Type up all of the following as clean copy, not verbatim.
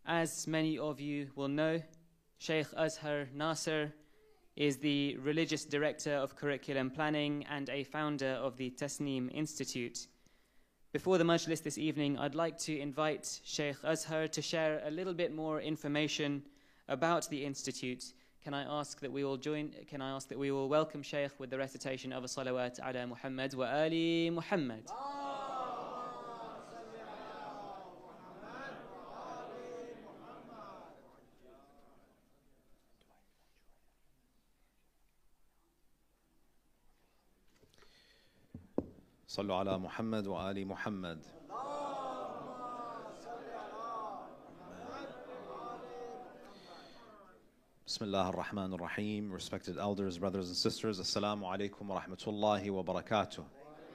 As many of you will know, Sheikh Azhar Nasser is the Religious Director of Curriculum Planning and a founder of the Tasneem Institute. Before the Majlis this evening, I'd like to invite Sheikh Azhar to share a little bit more information about the Institute. Can I ask that we will welcome Sheikh with the recitation of a salawat ala Muhammad wa ali Muhammad. صلوا على محمد وآل محمد. Bismillah ar-Rahman ar-Rahim. Respected elders, brothers and sisters, Assalamu alaikum wa rahmatullahi wa barakatuh.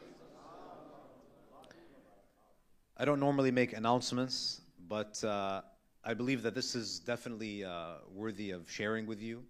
I don't normally make announcements, but I believe that this is definitely worthy of sharing with you.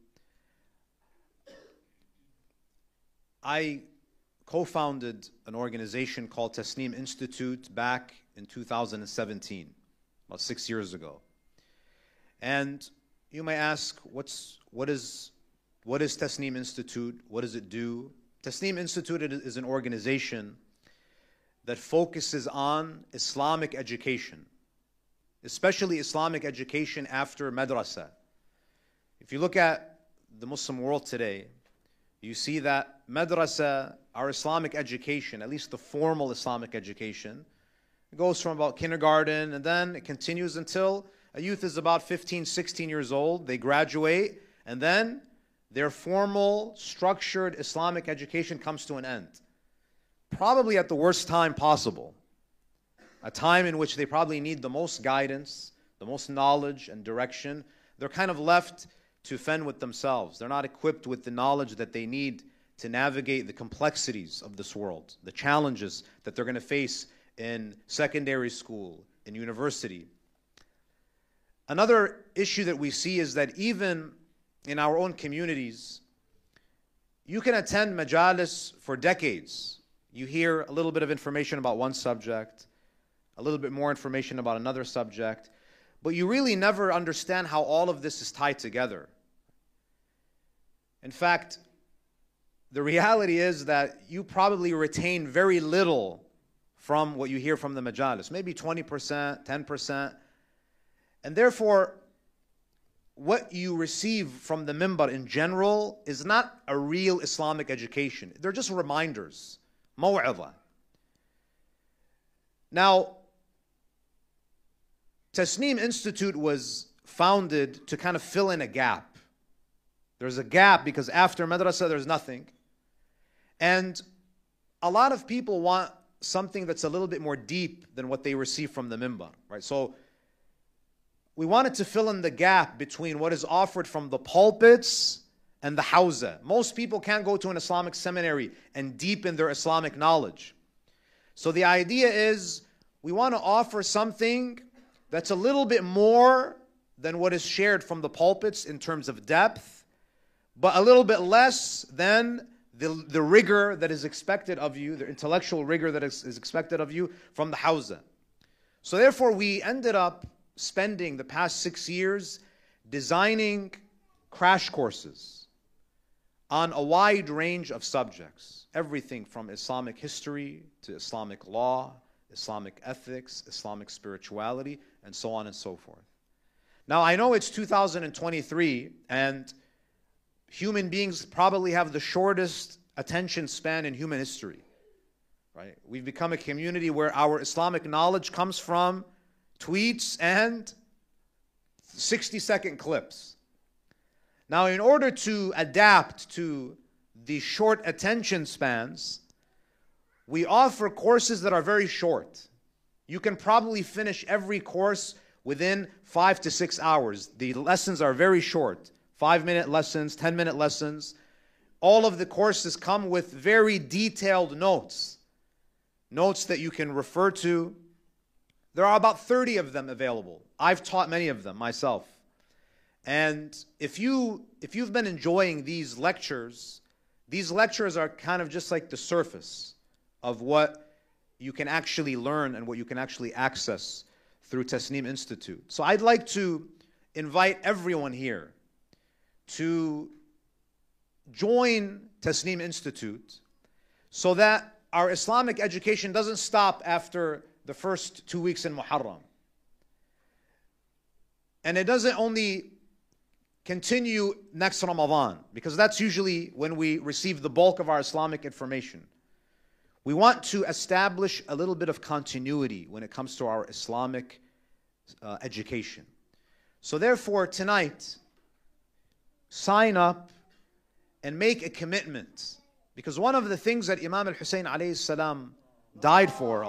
I co-founded an organization called Tasneem Institute back in 2017, about 6 years ago. And you may ask, what is Tasneem Institute? What does it do? Tasneem Institute is an organization that focuses on Islamic education, especially Islamic education after madrasa. If you look at the Muslim world today, you see that madrasa, our Islamic education, at least the formal Islamic education, it goes from about kindergarten and then it continues until a youth is about 15, 16 years old. They graduate and then their formal, structured Islamic education comes to an end. Probably at the worst time possible. A time in which they probably need the most guidance, the most knowledge and direction. They're kind of left to fend with themselves. They're not equipped with the knowledge that they need to navigate the complexities of this world, the challenges that they're going to face in secondary school, in university. Another issue that we see is that even in our own communities, you can attend majalis for decades. You hear a little bit of information about one subject, a little bit more information about another subject, but you really never understand how all of this is tied together. In fact, the reality is that you probably retain very little from what you hear from the majalis, maybe 20%, 10%. And therefore, what you receive from the mimbar in general is not a real Islamic education. They're just reminders, maw'idha. Now, Tasneem Institute was founded to kind of fill in a gap. There's a gap because after madrasa there's nothing. And a lot of people want something that's a little bit more deep than what they receive from the mimbar, right? So we wanted to fill in the gap between what is offered from the pulpits and the hawza. Most people can't go to an Islamic seminary and deepen their Islamic knowledge. So the idea is we want to offer something that's a little bit more than what is shared from the pulpits in terms of depth, but a little bit less than the rigor that is expected of you, the intellectual rigor that is expected of you from the hawza. So therefore we ended up spending the past 6 years designing crash courses on a wide range of subjects. Everything from Islamic history to Islamic law, Islamic ethics, Islamic spirituality, and so on and so forth. Now I know it's 2023 and human beings probably have the shortest attention span in human history, right? We've become a community where our Islamic knowledge comes from tweets and 60-second clips. Now, in order to adapt to the short attention spans, we offer courses that are very short. You can probably finish every course within 5 to 6 hours. The lessons are very short. 5-minute lessons, 10-minute lessons. All of the courses come with very detailed notes. Notes that you can refer to. There are about 30 of them available. I've taught many of them myself. And if you've been enjoying these lectures are kind of just like the surface of what you can actually learn and what you can actually access through Tasneem Institute. So I'd like to invite everyone here to join Tasneem Institute so that our Islamic education doesn't stop after the first 2 weeks in Muharram. And it doesn't only continue next Ramadan, because that's usually when we receive the bulk of our Islamic information. We want to establish a little bit of continuity when it comes to our Islamic education. So therefore, tonight, sign up and make a commitment. Because one of the things that Imam al-Hussein alayhi salam died for,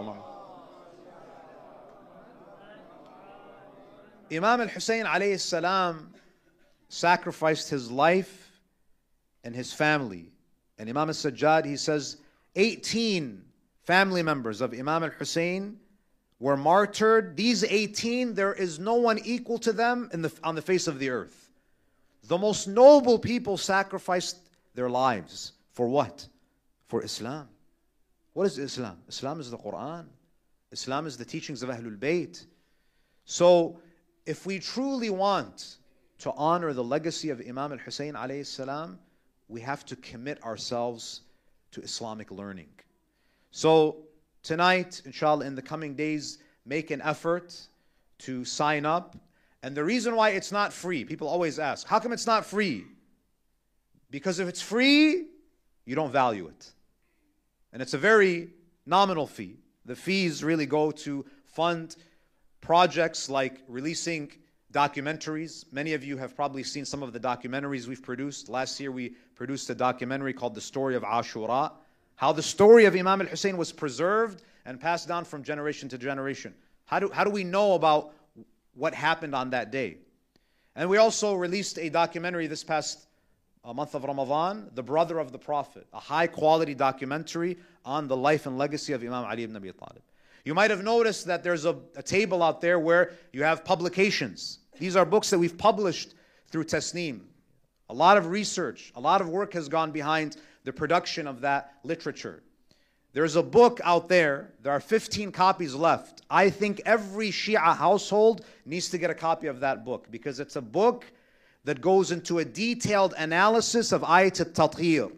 Imam al-Hussein alayhi salam sacrificed his life and his family. And Imam al-Sajjad, he says, 18 family members of Imam al-Hussein were martyred. These 18, there is no one equal to them on the face of the earth. The most noble people sacrificed their lives. For what? For Islam. What is Islam? Islam is the Quran. Islam is the teachings of Ahlul Bayt. So, if we truly want to honor the legacy of Imam al-Hussein alayhi salam, we have to commit ourselves to Islamic learning. So tonight, inshallah, in the coming days, make an effort to sign up. And the reason why it's not free, people always ask, how come it's not free? Because if it's free, you don't value it. And it's a very nominal fee. The fees really go to fund projects like releasing documentaries. Many of you have probably seen some of the documentaries we've produced. Last year we produced a documentary called The Story of Ashura, how the story of Imam al-Hussein was preserved and passed down from generation to generation. How do we know about what happened on that day? And we also released a documentary this past month of Ramadan, The Brother of the Prophet, a high quality documentary on the life and legacy of Imam Ali ibn Abi Talib. You might have noticed that there's a table out there where you have publications. These are books that we've published through Tasneem. A lot of research, a lot of work has gone behind the production of that literature. There's a book out there. There are 15 copies left. I think every Shia household needs to get a copy of that book because it's a book that goes into a detailed analysis of Ayat al-Tathir.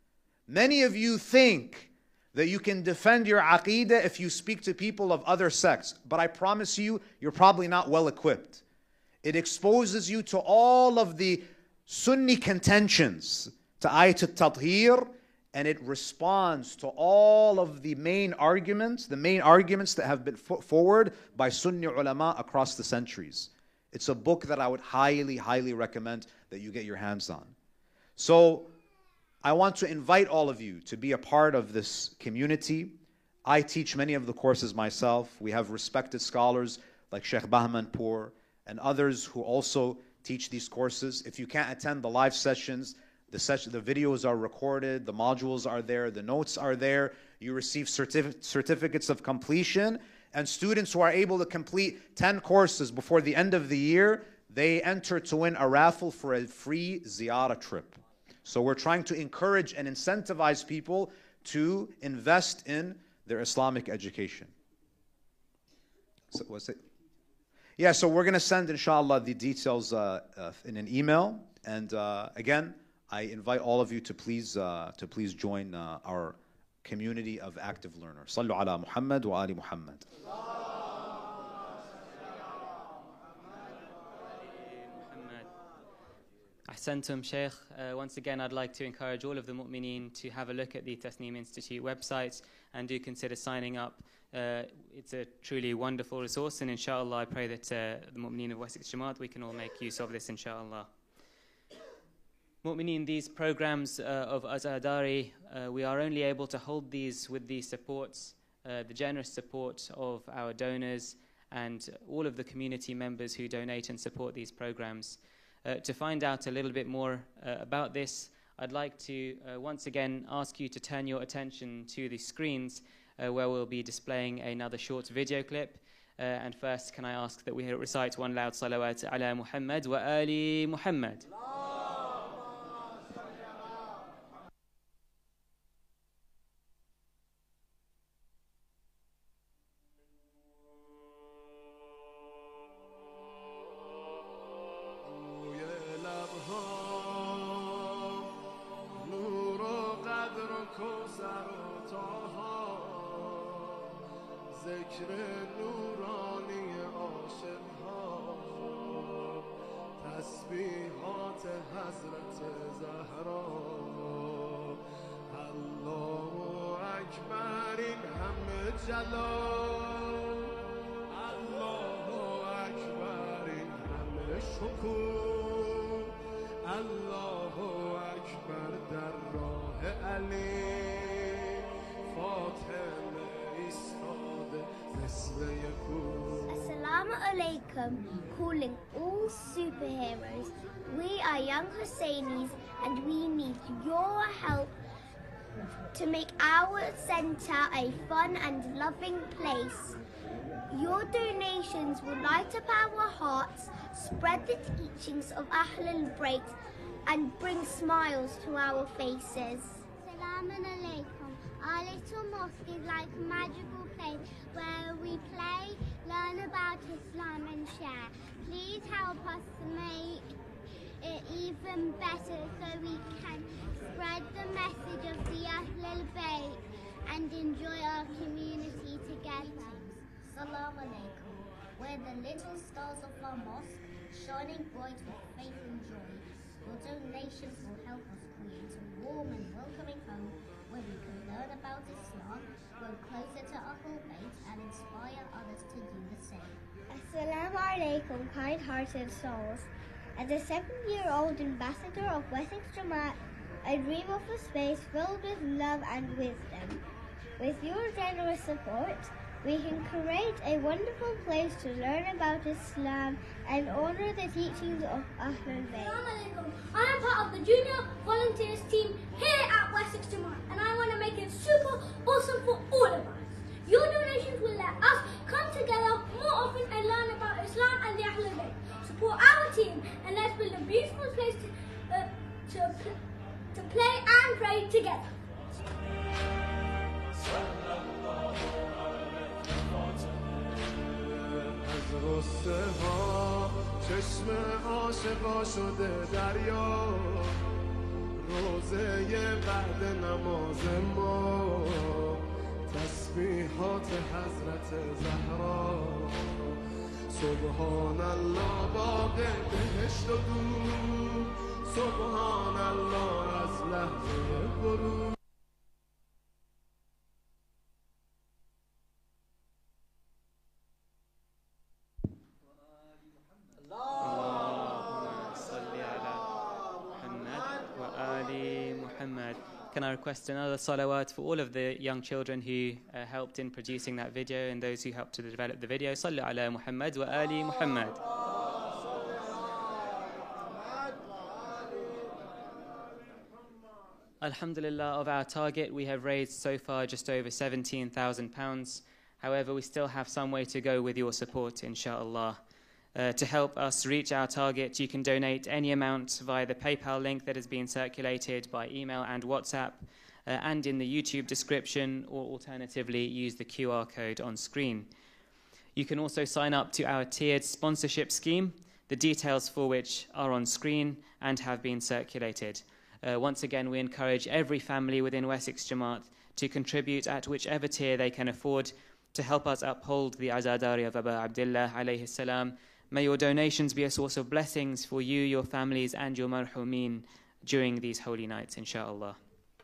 Many of you think that you can defend your aqeedah if you speak to people of other sects. But I promise you, you're probably not well equipped. It exposes you to all of the Sunni contentions to Ayat al-Tathir, and it responds to all of the main arguments that have been put forward by Sunni ulama across the centuries. It's a book that I would highly, highly recommend that you get your hands on. So, I want to invite all of you to be a part of this community. I teach many of the courses myself. We have respected scholars like Sheikh Bahmanpour and others who also teach these courses. If you can't attend the live sessions, the videos are recorded, the modules are there, the notes are there. You receive certificates of completion. And students who are able to complete 10 courses before the end of the year, they enter to win a raffle for a free ziyarah trip. So we're trying to encourage and incentivize people to invest in their Islamic education. So what's it? Yeah, so we're going to send, inshallah, the details in an email. And again, I invite all of you to please join our community of active learners. Sallu ala Muhammad wa ali Muhammad. Ahsantum, Sheikh. Once again, I'd like to encourage all of the mu'mineen to have a look at the Tasneem Institute website and do consider signing up. It's a truly wonderful resource, and inshallah, I pray that the mu'mineen of Wessex Jamaat, we can all make use of this, inshallah. Mu'mineen, these programs of Azadari, we are only able to hold these with the supports, the generous support of our donors and all of the community members who donate and support these programs. To find out a little bit more about this, I'd like to once again ask you to turn your attention to the screens where we'll be displaying another short video clip. And first, can I ask that we recite one loud salawat ala Muhammad wa ali Muhammad. جلال الله اکبر این همه شکر الله اکبر در راه علی فاطمه ایستاده مثل یکو. Assalamu alaikum, calling all superheroes. We are young Hussainis and we need your help to make our centre a fun and loving place. Your donations will light up our hearts, spread the teachings of Ahlul Bayt and bring smiles to our faces. Assalamu alaikum. Our little mosque is like a magical place where we play, learn about Islam and share. Please help us to make it even better so we can spread the message of the Ahlul Bayt and enjoy our community together. Assalamu alaikum. We're the little stars of our mosque, shining bright with faith and joy. Your donations will help us create a warm and welcoming home where we can learn about Islam, grow closer to Ahlul Bayt and inspire others to do the same. Assalamu alaikum, kind-hearted souls. As a 7-year-old ambassador of Wessex Jamaat, I dream of a space filled with love and wisdom. With your generous support, we can create a wonderful place to learn about Islam and honor the teachings of Ahlul Bayt. Assalamu alaikum. I am part of the junior volunteers team here at Wessex Jamaat and I want to make it super awesome for all of us. Your donations will let us come together more often and learn about Islam and the Ahlul Bayt. Support our team and let's build a beautiful place to play and pray together. از غصه ها چشم عاشقا شده دریا روزه بعد نماز ما تسبیحات حضرت زهرا سبحان الله باغ بهشت و دور سبحان الله از لحظه غروب. Can I request another salawat for all of the young children who helped in producing that video and those who helped to develop the video? Sallu ala Muhammad wa ali Muhammad. Alhamdulillah, of our target, we have raised so far just over £17,000. However, we still have some way to go with your support, inshallah. To help us reach our target, you can donate any amount via the PayPal link that has been circulated by email and WhatsApp, and in the YouTube description, or alternatively, use the QR code on screen. You can also sign up to our tiered sponsorship scheme, the details for which are on screen and have been circulated. Once again, we encourage every family within Wessex Jamaat to contribute at whichever tier they can afford to help us uphold the Azadari of Abu Abdullah alayhi salam. May your donations be a source of blessings for you, your families, and your marhumin during these holy nights, inshallah.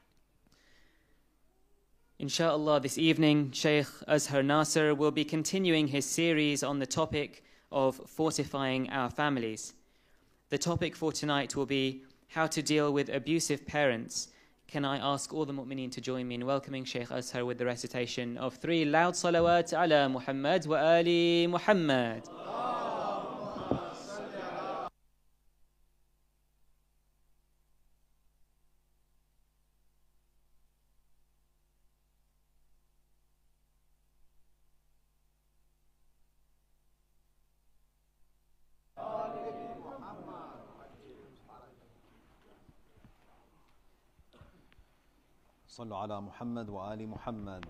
Inshallah, this evening, Shaykh Azhar Nasser will be continuing his series on the topic of fortifying our families. The topic for tonight will be how to deal with abusive parents. Can I ask all the mu'mineen to join me in welcoming Shaykh Azhar with the recitation of 3 loud salawat ala Muhammad wa ali Muhammad. صلوا على محمد وآل محمد.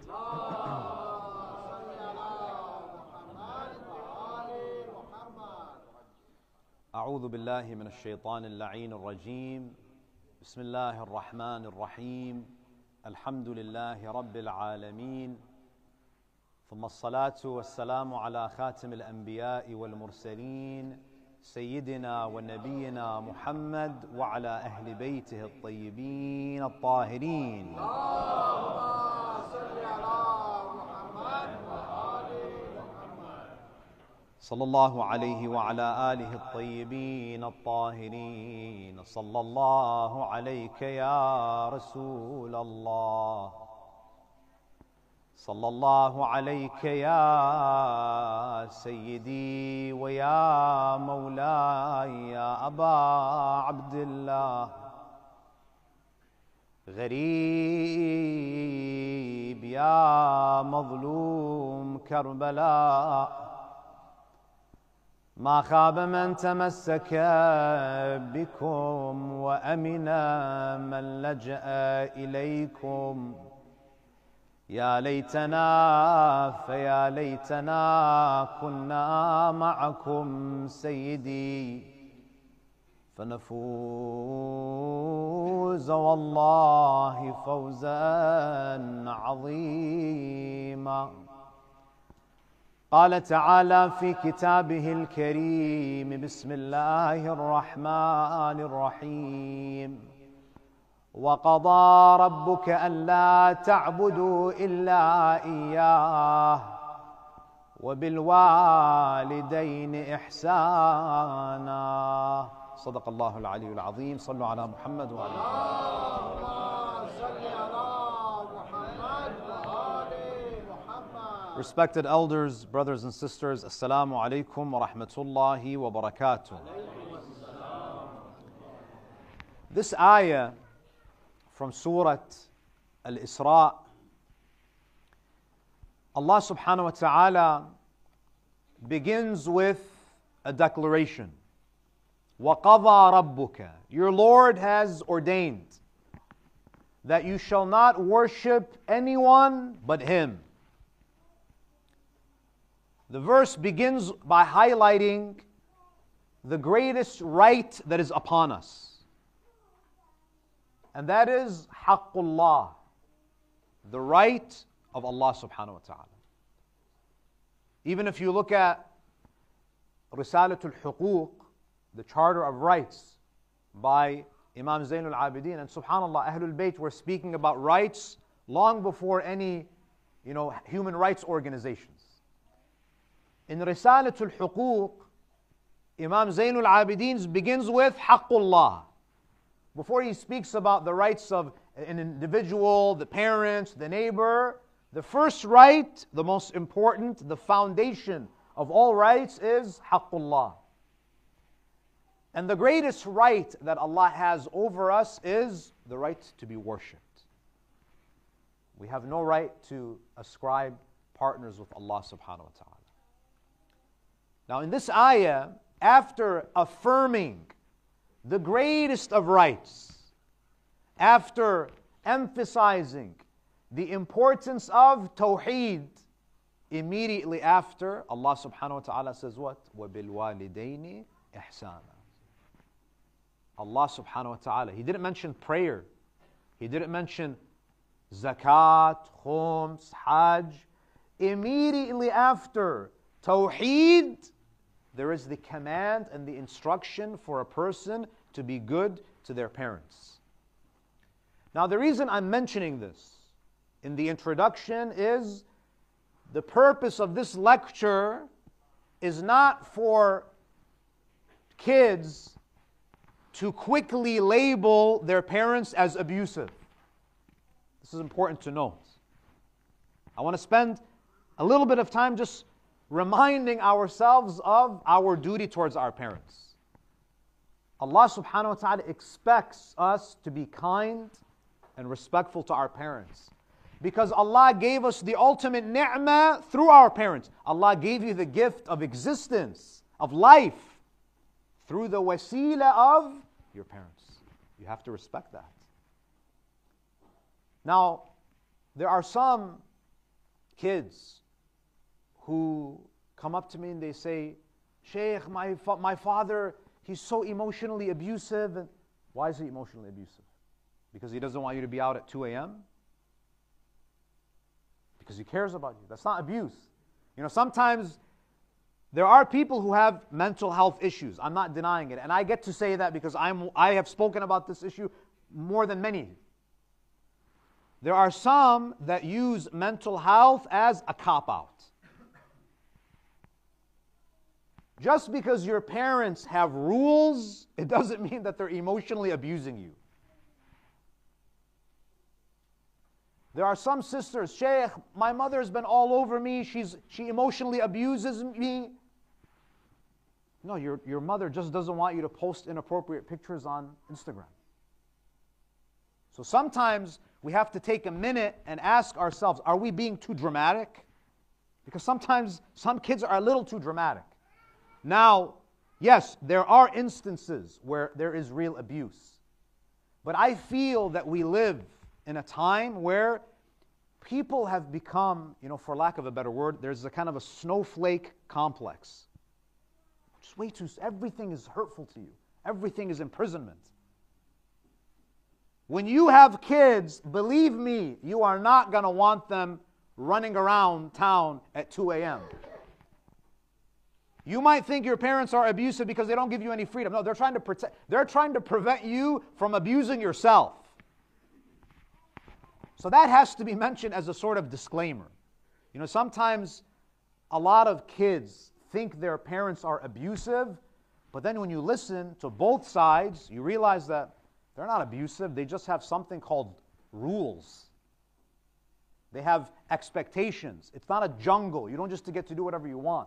أعوذ بالله من الشيطان اللعين الرجيم. بسم الله الرحمن الرحيم. الحمد لله رب العالمين، ثم الصلاة والسلام على خاتم الأنبياء والمرسلين سيدنا ونبينا محمد وعلى أهل بيته الطيبين الطاهرين. اللهم صل على محمد صلى الله عليه وعلى آله الطيبين الطاهرين. صلى الله عليك يا رسول الله. صلى الله عليك يا سيدي ويا مولاي يا أبا عبد الله. غريب يا مظلوم كربلاء، ما خاب من تمسك بكم وأمن من لجأ إليكم. يا ليتنا فيا ليتنا كنا معكم سيدي، فنفوز والله فوزا عظيما. قال تعالى في كتابه الكريم: بسم الله الرحمن الرحيم: وقضى ربك ألا تعبدوا إلا إياه وبالوالدين إحسانا. صدق الله العلي العظيم. صلوا على محمد وعلى Respected elders, brothers and sisters, Assalamu alaikum wa rahmatullahi wa barakatuh. This ayah from Surah Al-Isra, Allah subhanahu wa ta'ala begins with a declaration. وَقَضَى رَبُّكَ, your Lord has ordained that you shall not worship anyone but Him. The verse begins by highlighting the greatest right that is upon us. And that is haqqullah, the right of Allah subhanahu wa ta'ala. Even if you look at Risalatul Huquq, the Charter of Rights by Imam Zainul Abidin, and subhanallah, Ahlul Bayt were speaking about rights long before any, human rights organizations. In Risalatul Huquq, Imam Zainul Abidin begins with haqqullah. Before he speaks about the rights of an individual, the parents, the neighbor, the first right, the most important, the foundation of all rights is haqqullah. And the greatest right that Allah has over us is the right to be worshipped. We have no right to ascribe partners with Allah subhanahu wa ta'ala. Now in this ayah, after affirming the greatest of rights, after emphasizing the importance of Tawheed, immediately after, Allah subhanahu wa ta'ala says what? وَبِالْوَالِدَيْنِ إِحْسَانًا. Allah subhanahu wa ta'ala, He didn't mention prayer. He didn't mention zakat, khums, hajj. Immediately after Tawheed, there is the command and the instruction for a person to be good to their parents. Now the reason I'm mentioning this in the introduction is the purpose of this lecture is not for kids to quickly label their parents as abusive. This is important to note. I want to spend a little bit of time just reminding ourselves of our duty towards our parents. Allah subhanahu wa ta'ala expects us to be kind and respectful to our parents. Because Allah gave us the ultimate ni'mah through our parents. Allah gave you the gift of existence, of life, through the wasila of your parents. You have to respect that. Now, there are some kids who come up to me and they say, Shaykh, my father, he's so emotionally abusive. And why is he emotionally abusive? Because he doesn't want you to be out at 2 a.m.? Because he cares about you. That's not abuse. Sometimes there are people who have mental health issues. I'm not denying it. And I get to say that because I have spoken about this issue more than many. There are some that use mental health as a cop-out. Just because your parents have rules, it doesn't mean that they're emotionally abusing you. There are some sisters, Shaykh, my mother's been all over me, she emotionally abuses me. No, your mother just doesn't want you to post inappropriate pictures on Instagram. So sometimes we have to take a minute and ask ourselves, are we being too dramatic? Because sometimes some kids are a little too dramatic. Now, yes, there are instances where there is real abuse. But I feel that we live in a time where people have become, for lack of a better word, there's a kind of a snowflake complex. Just way too, everything is hurtful to you. Everything is imprisonment. When you have kids, believe me, you are not going to want them running around town at 2 a.m. You might think your parents are abusive because they don't give you any freedom. No, they're trying to prevent you from abusing yourself. So that has to be mentioned as a sort of disclaimer. Sometimes a lot of kids think their parents are abusive, but then when you listen to both sides, you realize that they're not abusive. They just have something called rules. They have expectations. It's not a jungle. You don't just get to do whatever you want.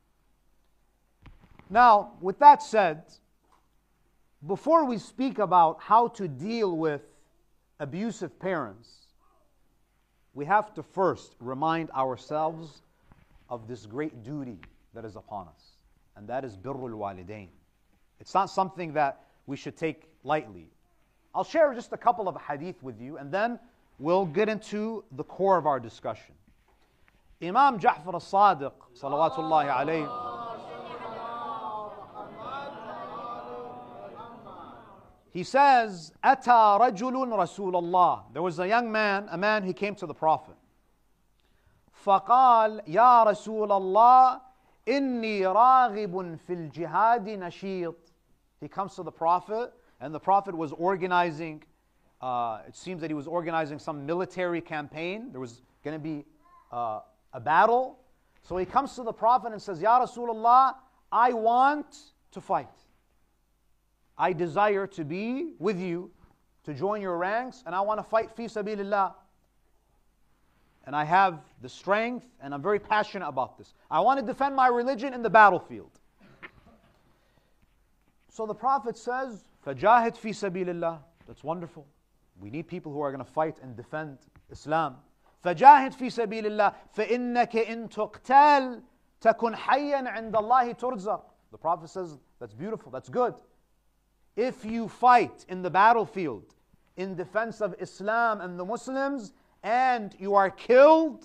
Now, with that said, before we speak about how to deal with abusive parents, we have to first remind ourselves of this great duty that is upon us, and that is birrul walidain. It's not something that we should take lightly. I'll share just a couple of hadith with you, and then we'll get into the core of our discussion. Imam Ja'far al-Sadiq, salawatullahi alayhi, he says, "Ata rajulun Rasulullah." There was a young man, he came to the Prophet. فقال يا رسول الله إني راغب في الجهاد نشيط. He comes to the Prophet, and the Prophet was organizing, it seems that he was organizing some military campaign. There was going to be a battle. So he comes to the Prophet and says, Ya Rasulullah, I want to fight. I desire to be with you, to join your ranks, and I want to fight fi sabilillah. And I have the strength, and I'm very passionate about this. I want to defend my religion in the battlefield. So the Prophet says, فَجَاهِدْ فِي سَبِيلِ اللَّهِ. That's wonderful. We need people who are going to fight and defend Islam. فَجَاهِدْ فِي سَبِيلِ اللَّهِ فَإِنَّكَ إِن تُقْتَلْ تَكُنْ حَيًّا عِنْدَ اللَّهِ تُرْزَقْ. The Prophet says, that's beautiful, that's good. If you fight in the battlefield in defense of Islam and the Muslims, and you are killed,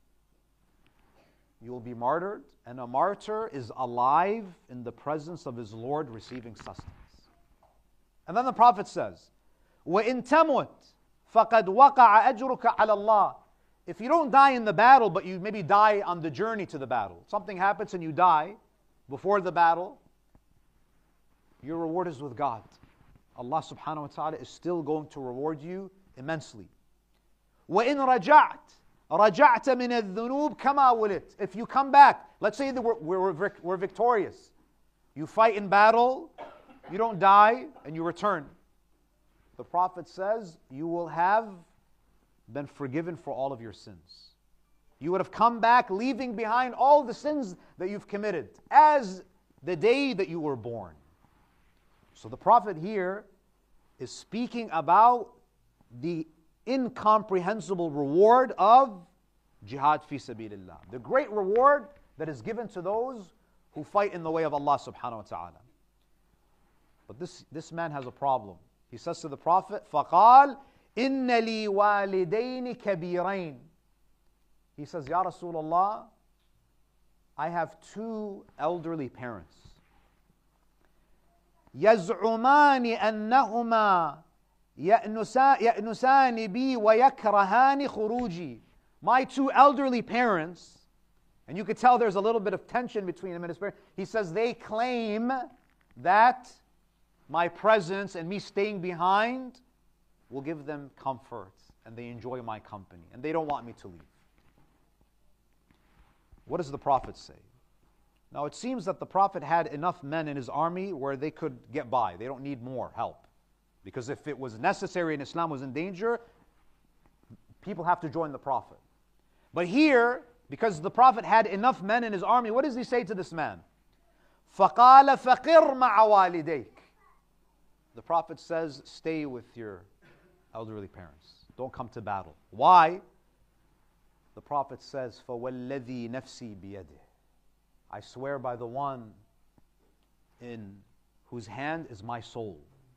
you will be martyred, and a martyr is alive in the presence of his Lord receiving sustenance. And then the Prophet says, وَإِن تَمُتْ فَقَدْ وَقَعَ أَجْرُكَ عَلَى اللَّهِ. If you don't die in the battle, but you maybe die on the journey to the battle, something happens and you die before the battle, your reward is with God. Allah subhanahu wa ta'ala is still going to reward you immensely. وَإِن رَجَعْتَ مِنَ الذُّنُوبِ كَمَا وُلِدْتَ. If you come back, let's say that we're victorious. You fight in battle, you don't die, and you return. The Prophet says, you will have been forgiven for all of your sins. You would have come back leaving behind all the sins that you've committed as the day that you were born. So the Prophet here is speaking about the incomprehensible reward of jihad fi sabilillah. The great reward that is given to those who fight in the way of Allah subhanahu wa ta'ala. But this man has a problem. He says to the Prophet, فَقَالْ إِنَّ لِي وَالِدَيْنِ كَبِيرَيْنِ. He says, Ya Rasulullah, I have two elderly parents. يَزْعُمَانِ أَنَّهُمَا يَأْنُسَانِ بِي وَيَكْرَهَانِ خُرُوجِي. My two elderly parents, and you could tell there's a little bit of tension between him and his parents. He says they claim that my presence and me staying behind will give them comfort, and they enjoy my company, and they don't want me to leave. What does the Prophet say? Now it seems that the Prophet had enough men in his army where they could get by. They don't need more help. Because if it was necessary and Islam was in danger, people have to join the Prophet. But here, because the Prophet had enough men in his army, what does he say to this man? فَقَالَ فَقِرْ مَعَ وَالِدَيْكَ. The Prophet says, stay with your elderly parents. Don't come to battle. Why? The Prophet says, فَوَالَّذِي نَفْسِي بِيَدِهِ. I swear by the one in whose hand is my soul.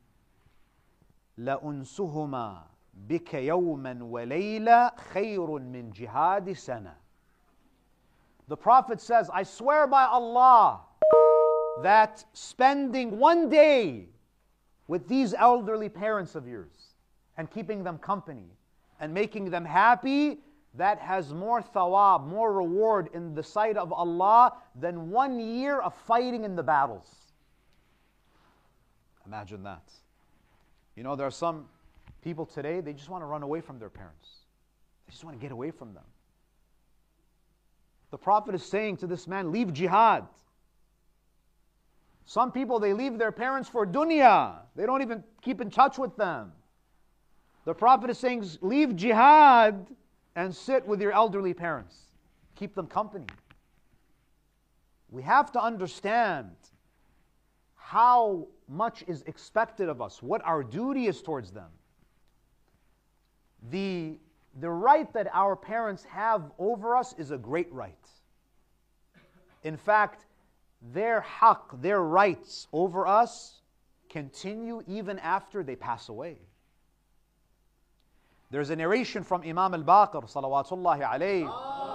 لَأُنْسُهُمَا بِكَ يَوْمًا وَلَيْلًا خَيْرٌ مِّن جِهَادِ سَنَةٍ. The Prophet says, I swear by Allah that spending one day with these elderly parents of yours and keeping them company and making them happy, that has more thawab, more reward in the sight of Allah than 1 year of fighting in the battles. Imagine that. You know, there are some people today, they just want to run away from their parents. They just want to get away from them. The Prophet is saying to this man, leave jihad. Some people, they leave their parents for dunya. They don't even keep in touch with them. The Prophet is saying, leave jihad and sit with your elderly parents. Keep them company. We have to understand how much is expected of us, what our duty is towards them. The right that our parents have over us is a great right. In fact, their haqq, their rights over us continue even after they pass away. There's a narration from Imam al-Baqir, salawatullahi alayhi.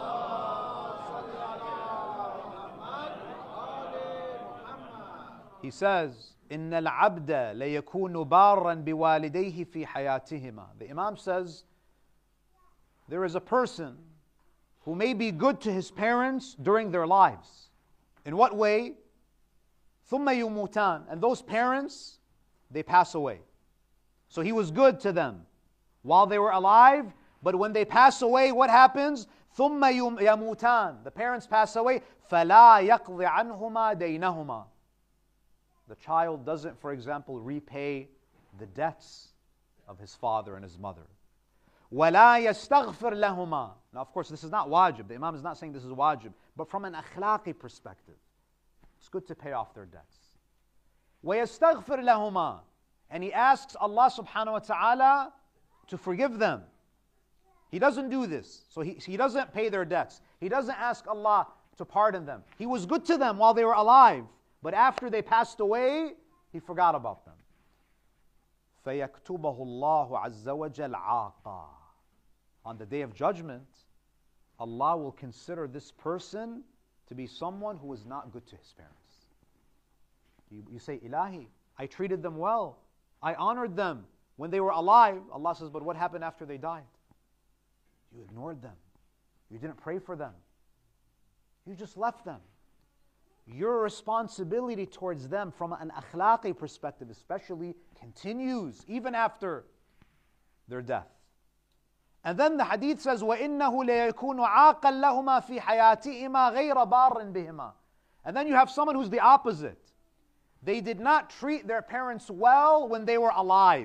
He says, إِنَّ الْعَبْدَ لَيَكُونُ بَارًّا بِوَالِدَيْهِ فِي حَيَاتِهِمَا. The Imam says, there is a person who may be good to his parents during their lives. In what way? ثُمَّ يُمُوتَانِ. And those parents, they pass away. So he was good to them while they were alive, but when they pass away, what happens? ثُمَّ يَمُوتَانِ. The parents pass away. فَلَا يَقْضِ عَنْهُمَا دَيْنَهُمَا. The child doesn't, for example, repay the debts of his father and his mother. وَلَا يَسْتَغْفِرْ لَهُمَا. Now, of course, this is not wajib. The Imam is not saying this is wajib. But from an akhlaqi perspective, it's good to pay off their debts. وَيَسْتَغْفِرْ لَهُمَا. And he asks Allah subhanahu wa ta'ala to forgive them. He doesn't do this. So he doesn't pay their debts. He doesn't ask Allah to pardon them. He was good to them while they were alive. But after they passed away, he forgot about them. فَيَكْتُبَهُ اللَّهُ عَزَّ وَجَلْ عَاقًا. On the Day of Judgment, Allah will consider this person to be someone who is not good to his parents. You say, Ilahi, I treated them well. I honored them when they were alive. Allah says, but what happened after they died? You ignored them. You didn't pray for them. You just left them. Your responsibility towards them from an akhlaqi perspective especially continues even after their death. And then the hadith says, وَإِنَّهُ لَيَكُونُ عَاقًا لَهُمَا فِي حَيَاتِهِمَا غَيْرَ بَارٍ بِهِمَا. And then you have someone who's the opposite. They did not treat their parents well when they were alive.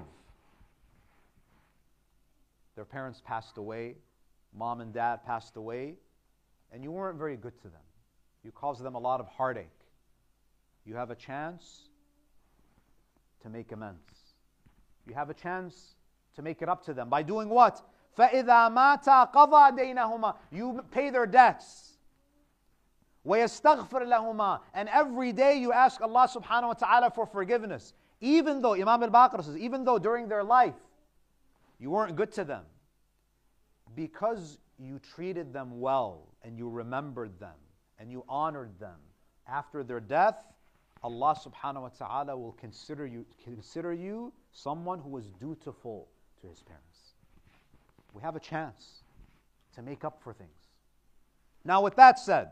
Their parents passed away, mom and dad passed away, and you weren't very good to them. You caused them a lot of heartache. You have a chance to make amends. You have a chance to make it up to them. By doing what? فَإِذَا مَاتَ قَضَى دَيْنَهُمَا. You pay their debts. وَيَسْتَغْفِرْ لَهُمَا. And every day you ask Allah subhanahu wa ta'ala for forgiveness. Even though, Imam al-Baqir says, even though during their life you weren't good to them, because you treated them well and you remembered them and you honored them after their death, Allah subhanahu wa ta'ala will consider you someone who was dutiful to his parents. We have a chance to make up for things. Now, with that said,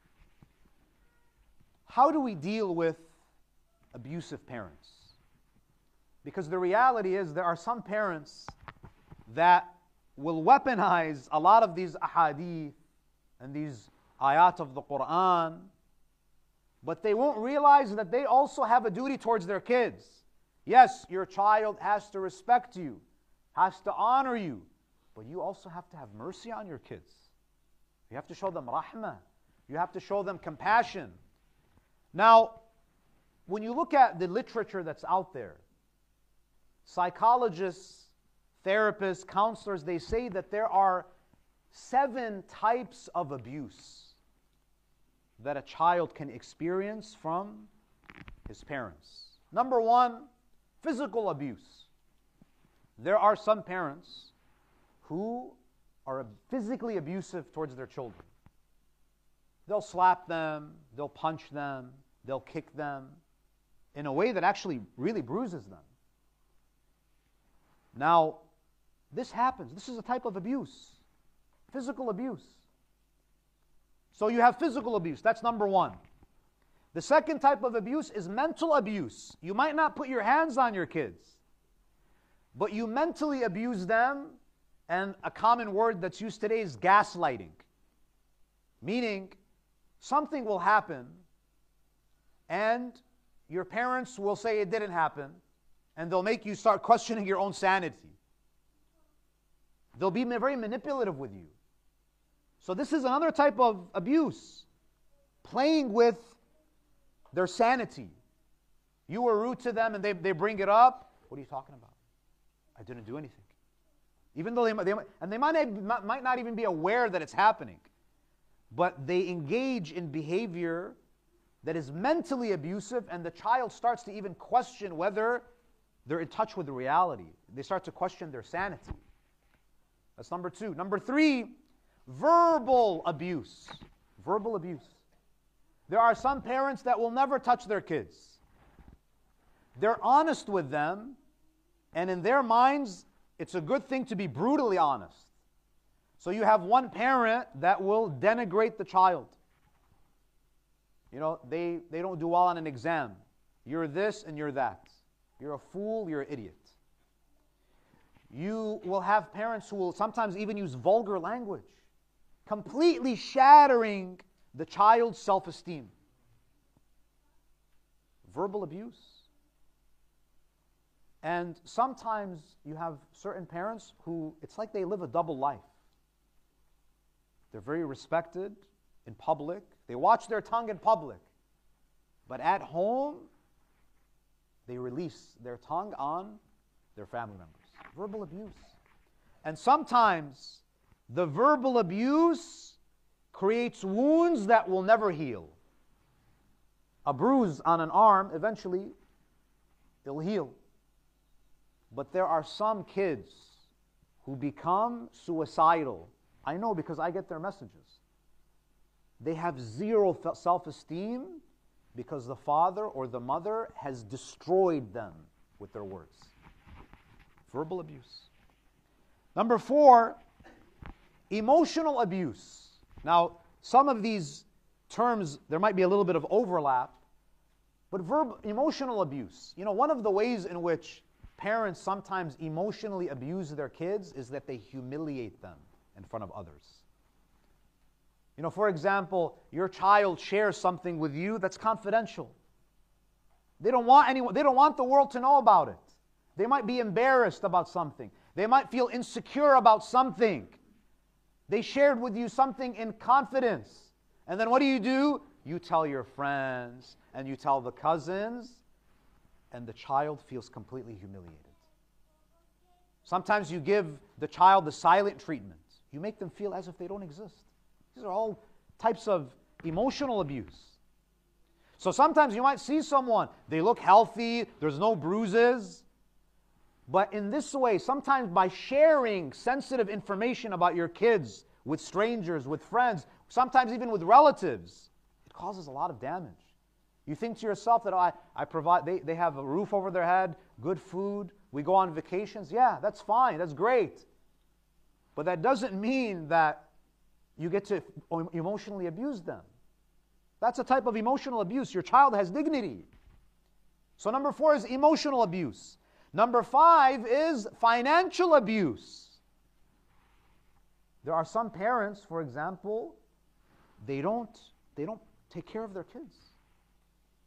how do we deal with abusive parents? Because the reality is there are some parents that will weaponize a lot of these ahadith and these ayat of the Quran But they won't realize that they also have a duty towards their kids. Yes, your child has to respect you, has to honor you, but you also have to have mercy on your kids. You have to show them rahmah. You have to show them compassion. Now, when you look at the literature that's out there, psychologists, therapists, counselors, they say that there are 7 types of abuse that a child can experience from his parents. Number 1, physical abuse. There are some parents who are physically abusive towards their children. They'll slap them, they'll punch them, they'll kick them in a way that actually really bruises them. Now, this happens. This is a type of abuse. Physical abuse. So you have physical abuse. That's number 1. The second type of abuse is mental abuse. You might not put your hands on your kids, but you mentally abuse them, and a common word that's used today is gaslighting. Meaning, something will happen, and your parents will say it didn't happen, and they'll make you start questioning your own sanity. They'll be very manipulative with you. So this is another type of abuse. Playing with their sanity. You were rude to them and they bring it up. What are you talking about? I didn't do anything. Even though they might not even be aware that it's happening. But they engage in behavior that is mentally abusive, and the child starts to even question whether they're in touch with the reality. They start to question their sanity. That's number 2. Number 3, verbal abuse. Verbal abuse. There are some parents that will never touch their kids. They're honest with them, and in their minds, it's a good thing to be brutally honest. So you have one parent that will denigrate the child. You know, they don't do well on an exam. You're this and you're that. You're a fool, you're an idiot. You will have parents who will sometimes even use vulgar language, completely shattering the child's self-esteem. Verbal abuse. And sometimes you have certain parents who, it's like they live a double life. They're very respected in public. They watch their tongue in public. But at home, they release their tongue on their family members. Verbal abuse. And sometimes the verbal abuse creates wounds that will never heal. A bruise on an arm, eventually, it'll heal. But there are some kids who become suicidal. I know because I get their messages. They have zero self-esteem because the father or the mother has destroyed them with their words. Verbal abuse. Number 4, emotional abuse. Now, some of these terms, there might be a little bit of overlap, but emotional abuse. You know, one of the ways in which parents sometimes emotionally abuse their kids is that they humiliate them in front of others. You know, for example, your child shares something with you that's confidential. They don't want the world to know about it. They might be embarrassed about something. They might feel insecure about something. They shared with you something in confidence. And then what do? You tell your friends and you tell the cousins, and the child feels completely humiliated. Sometimes you give the child the silent treatment. You make them feel as if they don't exist. These are all types of emotional abuse. So sometimes you might see someone, they look healthy, there's no bruises. But in this way, sometimes by sharing sensitive information about your kids with strangers, with friends, sometimes even with relatives, it causes a lot of damage. You think to yourself that I provide, they have a roof over their head, good food, we go on vacations. Yeah, that's fine, that's great. But that doesn't mean that you get to emotionally abuse them. That's a type of emotional abuse. Your child has dignity. So number 4 is emotional abuse. Number 5 is financial abuse. There are some parents, for example, they don't take care of their kids.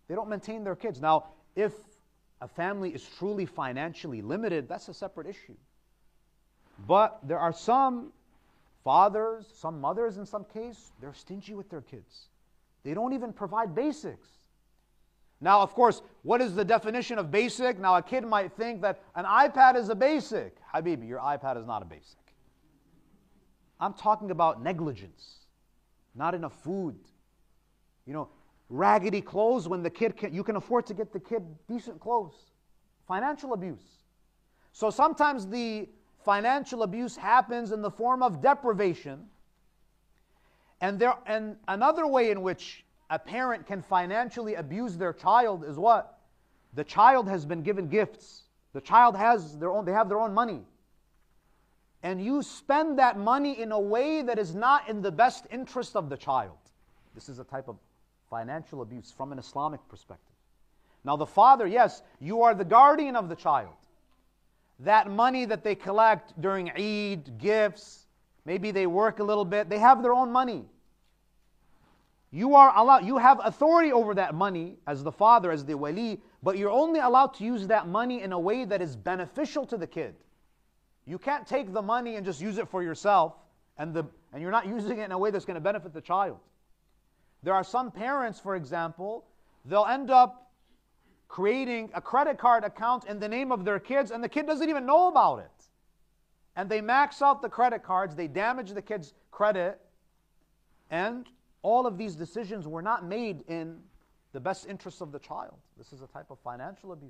They don't maintain their kids. Now, if a family is truly financially limited, that's a separate issue. But there are some fathers, some mothers in some case, they're stingy with their kids. They don't even provide basics. Now, of course, what is the definition of basic? Now, a kid might think that an iPad is a basic. Habibi, your iPad is not a basic. I'm talking about negligence, not enough food. You know, raggedy clothes when the kid you can afford to get the kid decent clothes. Financial abuse. So sometimes the financial abuse happens in the form of deprivation. And another way in which a parent can financially abuse their child is what? The child has been given gifts. The child has they have their own money. And you spend that money in a way that is not in the best interest of the child. This is a type of financial abuse from an Islamic perspective. Now the father, yes, you are the guardian of the child. That money that they collect during Eid, gifts, maybe they work a little bit, they have their own money. You have authority over that money as the father, as the wali, but you're only allowed to use that money in a way that is beneficial to the kid. You can't take the money and just use it for yourself, and you're not using it in a way that's going to benefit the child. There are some parents, for example, they'll end up creating a credit card account in the name of their kids, and the kid doesn't even know about it. And they max out the credit cards, they damage the kid's credit, and all of these decisions were not made in the best interests of the child. This is a type of financial abuse.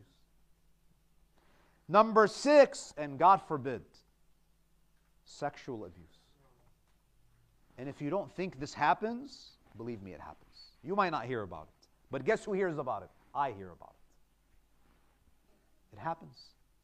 Number 6, and God forbid, sexual abuse. And if you don't think this happens, believe me, it happens. You might not hear about it. But guess who hears about it? I hear about it. It happens.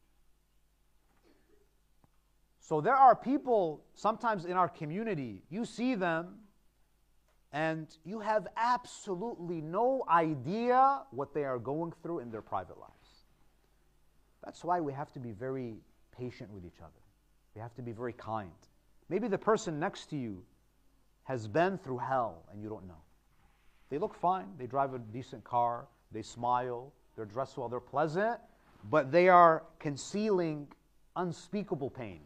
So there are people, sometimes in our community, you see them, and you have absolutely no idea what they are going through in their private lives. That's why we have to be very patient with each other. We have to be very kind. Maybe the person next to you has been through hell and you don't know. They look fine, they drive a decent car, they smile, they're dressed well, they're pleasant, but they are concealing unspeakable pain.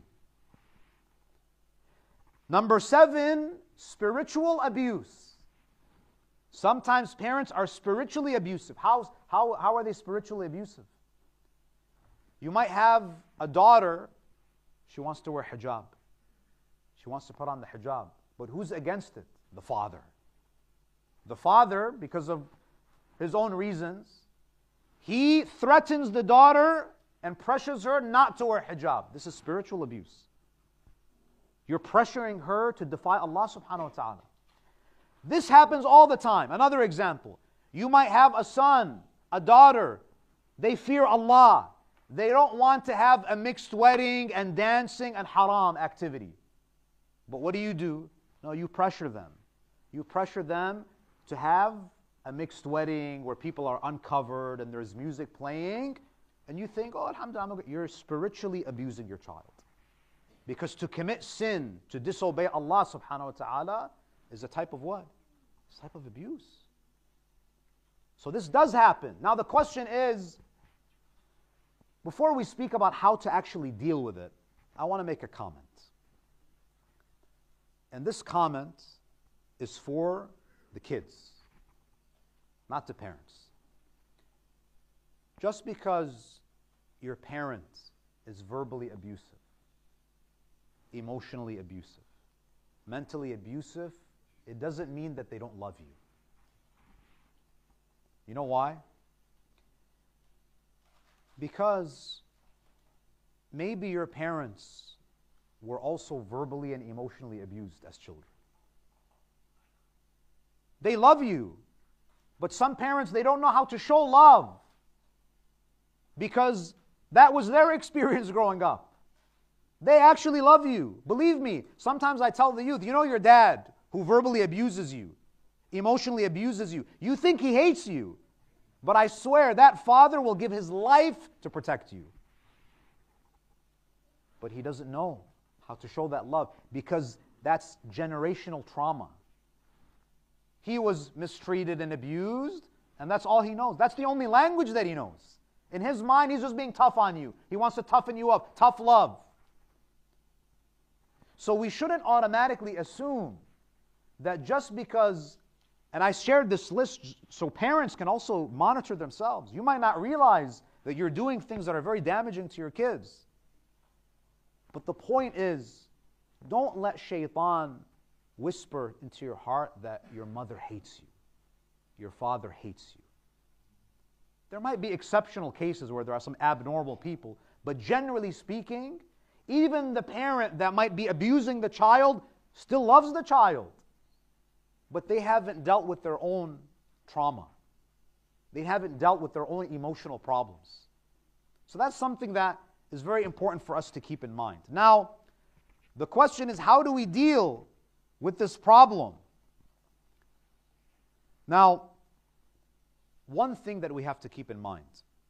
Number 7, spiritual abuse. Sometimes parents are spiritually abusive. How are they spiritually abusive? You might have a daughter, she wants to wear hijab. She wants to put on the hijab. But who's against it? The father. The father, because of his own reasons, he threatens the daughter and pressures her not to wear hijab. This is spiritual abuse. You're pressuring her to defy Allah subhanahu wa ta'ala. This happens all the time. Another example. You might have a son, a daughter. They fear Allah. They don't want to have a mixed wedding and dancing and haram activity. But what do? No, you pressure them. You pressure them to have a mixed wedding where people are uncovered and there's music playing. And you think, oh, alhamdulillah, you're spiritually abusing your child. Because to commit sin, to disobey Allah subhanahu wa ta'ala, is a type of what? It's a type of abuse. So this does happen. Now the question is, before we speak about how to actually deal with it, I want to make a comment. And this comment is for the kids, not the parents. Just because your parent is verbally abusive, emotionally abusive, mentally abusive, it doesn't mean that they don't love you. You know why? Because maybe your parents were also verbally and emotionally abused as children. They love you, but some parents, they don't know how to show love because that was their experience growing up. They actually love you. Believe me, sometimes I tell the youth, you know your dad who verbally abuses you, emotionally abuses you. You think he hates you, but I swear that father will give his life to protect you. But he doesn't know how to show that love because that's generational trauma. He was mistreated and abused, And that's all he knows. That's the only language that he knows. In his mind, he's just being tough on you. He wants to toughen you up. Tough love. So we shouldn't automatically assume that just because, and I shared this list so parents can also monitor themselves. You might not realize that you're doing things that are very damaging to your kids. But the point is, don't let shaitan whisper into your heart that your mother hates you, your father hates you. There might be exceptional cases where there are some abnormal people, but generally speaking, even the parent that might be abusing the child still loves the child, but they haven't dealt with their own trauma. They haven't dealt with their own emotional problems. So that's something that is very important for us to keep in mind. Now, the question is, how do we deal with this problem? Now, one thing that we have to keep in mind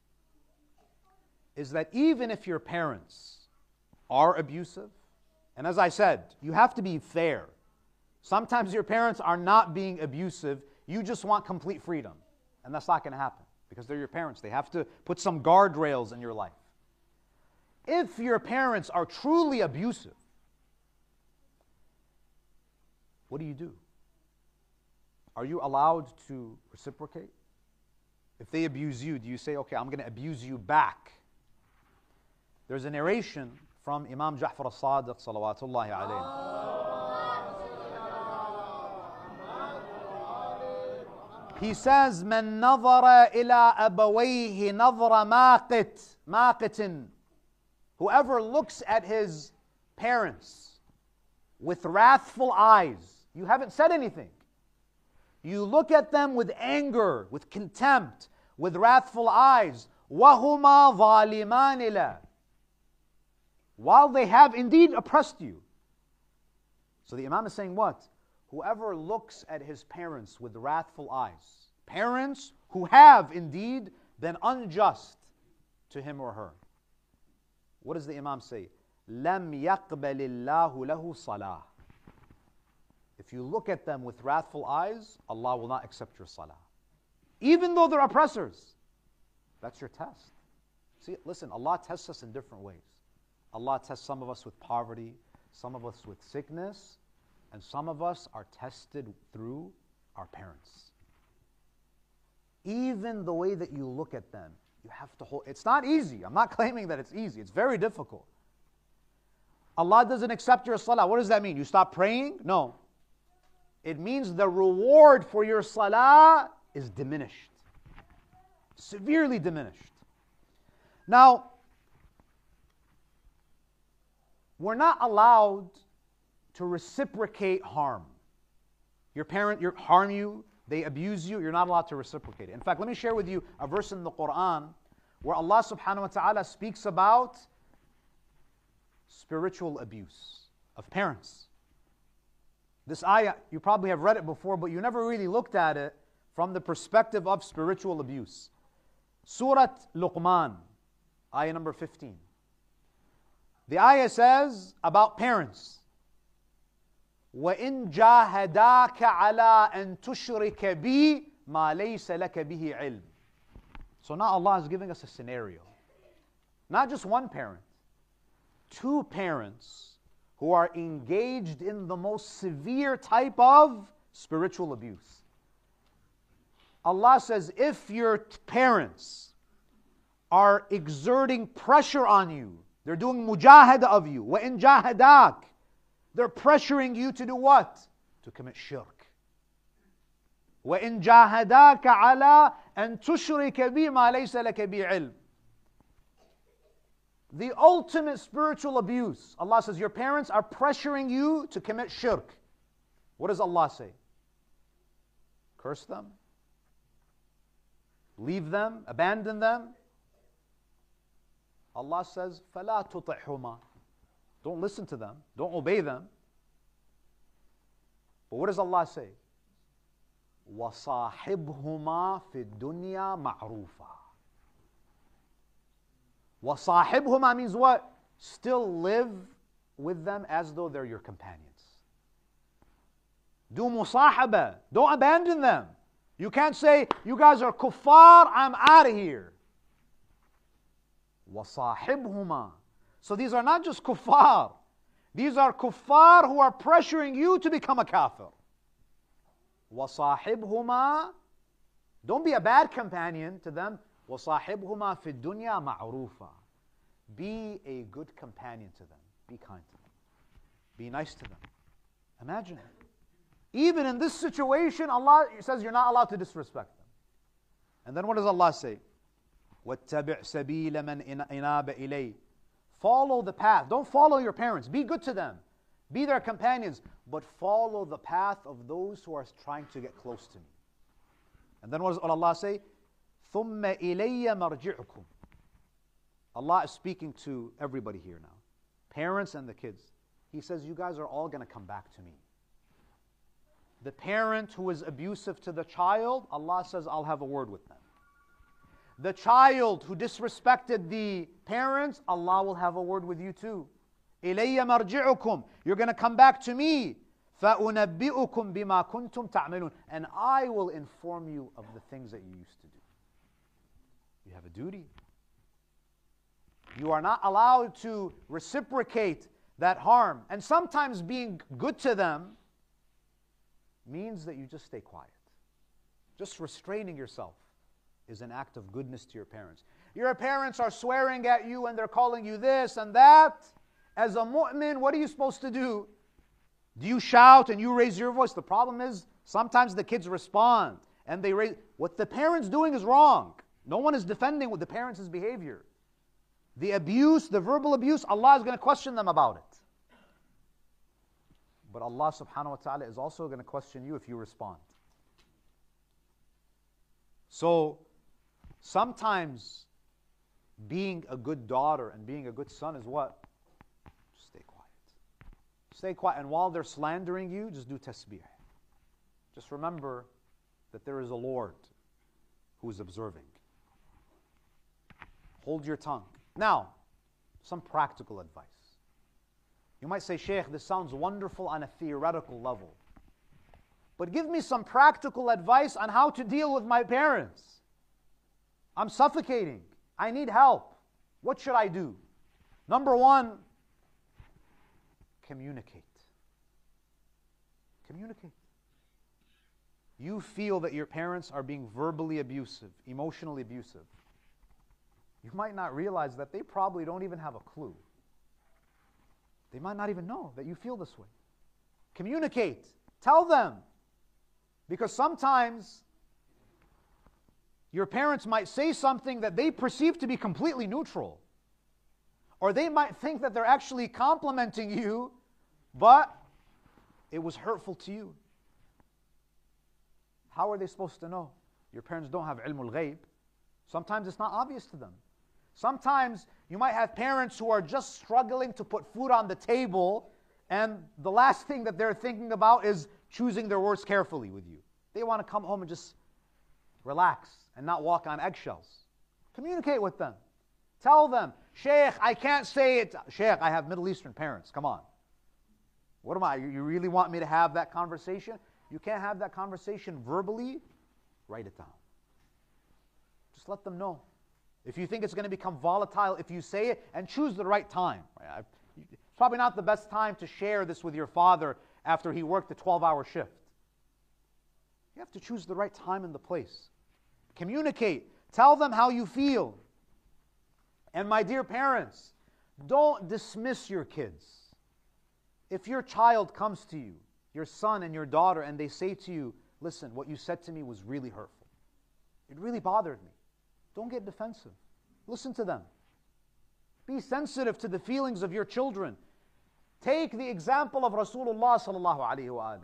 is that even if your parents are abusive, and as I said, you have to be fair. Sometimes your parents are not being abusive, you just want complete freedom. And that's not going to happen because they're your parents. They have to put some guardrails in your life. If your parents are truly abusive, what do? Are you allowed to reciprocate? If they abuse you, do you say, okay, I'm going to abuse you back? There's a narration from Imam Ja'far al-Sadiq salawatullahi alayhi. He says, "Man nadhara ila abawayhi nadhra maqit." Whoever looks at his parents with wrathful eyes, you haven't said anything. You look at them with anger, with contempt, with wrathful eyes. وَهُمَا ظَالِمَانِ لَهُ. While they have indeed oppressed you. So the Imam is saying what? Whoever looks at his parents with wrathful eyes, parents who have indeed been unjust to him or her. What does the Imam say? لَمْ يَقْبَلِ اللَّهُ لَهُ صَلَاةً. If you look at them with wrathful eyes, Allah will not accept your salah. Even though they're oppressors. That's your test. See, listen, Allah tests us in different ways. Allah tests some of us with poverty, some of us with sickness, and some of us are tested through our parents. Even the way that you look at them, you have to hold. It's not easy. I'm not claiming that it's easy. It's very difficult. Allah doesn't accept your salah. What does that mean? You stop praying? No. It means the reward for your salah is diminished. Severely diminished. Now, we're not allowed to reciprocate harm. Your parent harm you, they abuse you, you're not allowed to reciprocate it. In fact, let me share with you a verse in the Quran where Allah subhanahu wa ta'ala speaks about spiritual abuse of parents. This ayah, you probably have read it before, but you never really looked at it from the perspective of spiritual abuse. Surah Luqman, ayah number 15. The ayah says about parents, وَإِن جَاهَدَاكَ عَلَىٰ أَن تُشْرِكَ بِي مَا لَيْسَ لَكَ بِهِ عِلْمٍ. So now Allah is giving us a scenario. Not just one parent, two parents who are engaged in the most severe type of spiritual abuse. Allah says, if your parents are exerting pressure on you, they're doing mujahada of you, وَإِن جَاهَدَاكَ, they're pressuring you to do what? To commit shirk. وَإِن جَاهَدَاكَ عَلَىٰ أَن تُشْرِكَ بِي مَا لَيْسَ لَكَ بِي عِلْمٍ. The ultimate spiritual abuse. Allah says, your parents are pressuring you to commit shirk. What does Allah say? Curse them? Leave them? Abandon them? Allah says, فَلَا تُطِعْهُمَا. Don't listen to them. Don't obey them. But what does Allah say? وَصَاحِبْهُمَا فِي الدُّنْيَا مَعْرُوفًا. وَصَاحِبْهُمَا means what? Still live with them as though they're your companions. Do musahaba. Don't abandon them. You can't say, you guys are kuffar, I'm out of here. وَصَاحِبْهُمَا. So these are not just kuffar. These are kuffar who are pressuring you to become a kafir. وَصَاحِبْهُمَا. Don't be a bad companion to them. وَصَاحِبْهُمَا فِي الدُّنْيَا مَعْرُوفًا. Be a good companion to them. Be kind to them. Be nice to them. Imagine. Even in this situation, Allah says you're not allowed to disrespect them. And then what does Allah say? وَاتَّبِعْ سَبِيلَ مَنْ إِنَابَ إِلَيْهِ. Follow the path. Don't follow your parents. Be good to them. Be their companions. But follow the path of those who are trying to get close to me. And then what does Allah say? ثُمَّ إِلَيَّ مَرْجِعُكُمْ. Allah is speaking to everybody here now. Parents and the kids. He says, you guys are all going to come back to me. The parent who is abusive to the child, Allah says, I'll have a word with them. The child who disrespected the parents, Allah will have a word with you too. إِلَيَّ مَرْجِعُكُمْ. You're going to come back to me. فَأُنَبِّئُكُمْ بِمَا كُنْتُمْ تَعْمَلُونَ. And I will inform you of the things that you used to do. You have a duty. You are not allowed to reciprocate that harm. And sometimes being good to them means that you just stay quiet. Just restraining yourself is an act of goodness to your parents. Your parents are swearing at you and they're calling you this and that. As a mu'min, what are you supposed to do? Do you shout and you raise your voice? The problem is sometimes the kids respond and they raise. What the parents doing is wrong. No one is defending what the parents' behavior. The abuse, the verbal abuse, Allah is going to question them about it. But Allah subhanahu wa ta'ala is also going to question you if you respond. So, sometimes being a good daughter and being a good son is what? Just stay quiet. Stay quiet. And while they're slandering you, just do tasbih. Just remember that there is a Lord who is observing. Hold your tongue. Now, some practical advice. You might say, Shaykh, this sounds wonderful on a theoretical level. But give me some practical advice on how to deal with my parents. I'm suffocating. I need help. What should I do? Number one, communicate. Communicate. You feel that your parents are being verbally abusive, emotionally abusive. You might not realize that they probably don't even have a clue. They might not even know that you feel this way. Communicate. Tell them. Because sometimes your parents might say something that they perceive to be completely neutral. Or they might think that they're actually complimenting you, but it was hurtful to you. How are they supposed to know? Your parents don't have ilmul ghaib. Sometimes it's not obvious to them. Sometimes you might have parents who are just struggling to put food on the table, and the last thing that they're thinking about is choosing their words carefully with you. They want to come home and just relax and not walk on eggshells. Communicate with them. Tell them, Shaykh, I can't say it. Shaykh, I have Middle Eastern parents. Come on. What am I? You really want me to have that conversation? You can't have that conversation verbally. Write it down. Just let them know. If you think it's going to become volatile, if you say it, and choose the right time. It's probably not the best time to share this with your father after he worked a 12-hour shift. You have to choose the right time and the place. Communicate. Tell them how you feel. And my dear parents, don't dismiss your kids. If your child comes to you, your son and your daughter, and they say to you, listen, what you said to me was really hurtful. It really bothered me. Don't get defensive. Listen to them. Be sensitive to the feelings of your children. Take the example of Rasulullah sallallahu alaihi wasallam.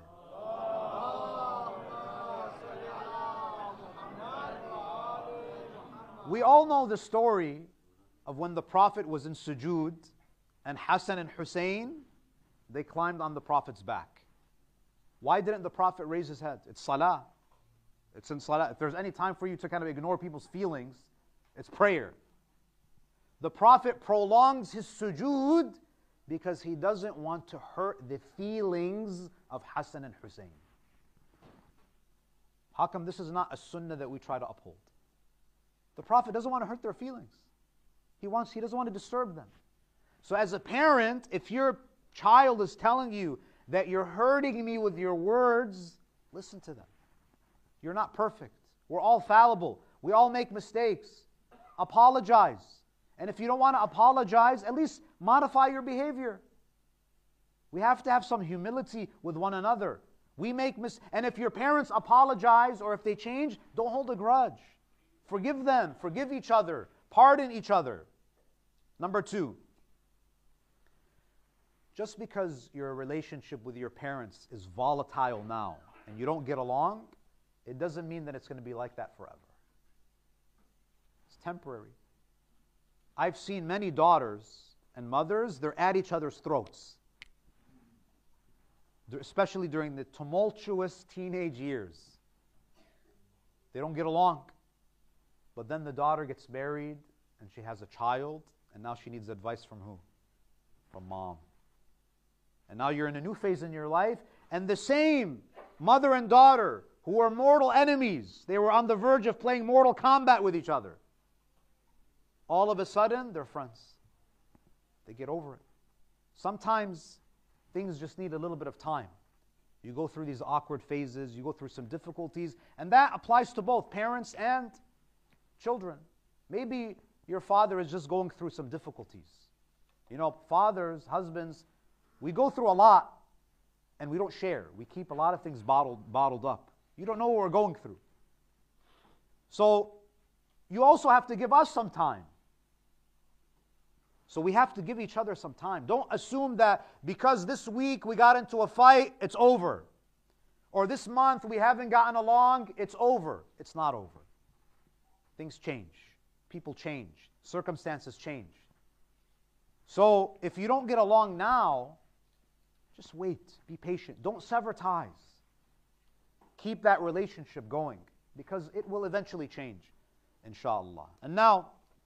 We all know the story of when the Prophet was in sujood and Hassan and Hussein, they climbed on the Prophet's back. Why didn't the Prophet raise his head? It's salah. It's in salah. If there's any time for you to kind of ignore people's feelings, it's prayer. The Prophet prolongs his sujood because he doesn't want to hurt the feelings of Hassan and Hussein. How come this is not a sunnah that we try to uphold? The Prophet doesn't want to hurt their feelings. He doesn't want to disturb them. So as a parent, if your child is telling you that you're hurting me with your words, listen to them. You're not perfect. We're all fallible. We all make mistakes. Apologize. And if you don't want to apologize, at least modify your behavior. We have to have some humility with one another. And if your parents apologize or if they change, don't hold a grudge. Forgive them, forgive each other, pardon each other. Number 2, just because your relationship with your parents is volatile now and you don't get along, it doesn't mean that it's going to be like that forever. It's temporary. I've seen many daughters and mothers, they're at each other's throats, especially during the tumultuous teenage years. They don't get along. But then the daughter gets married and she has a child, and now she needs advice from who? From mom. And now you're in a new phase in your life, and the same mother and daughter who were mortal enemies, they were on the verge of playing Mortal Kombat with each other. All of a sudden, they're friends. They get over it. Sometimes things just need a little bit of time. You go through these awkward phases, you go through some difficulties, and that applies to both parents and children. Maybe your father is just going through some difficulties. You know, fathers, husbands, we go through a lot and we don't share. We keep a lot of things bottled up. You don't know what we're going through. So you also have to give us some time. So we have to give each other some time. Don't assume that because this week we got into a fight, it's over. Or this month we haven't gotten along, it's over. It's not over. Things change. People change. Circumstances change. So if you don't get along now, just wait. Be patient. Don't sever ties. Keep that relationship going because it will eventually change, inshallah. And now,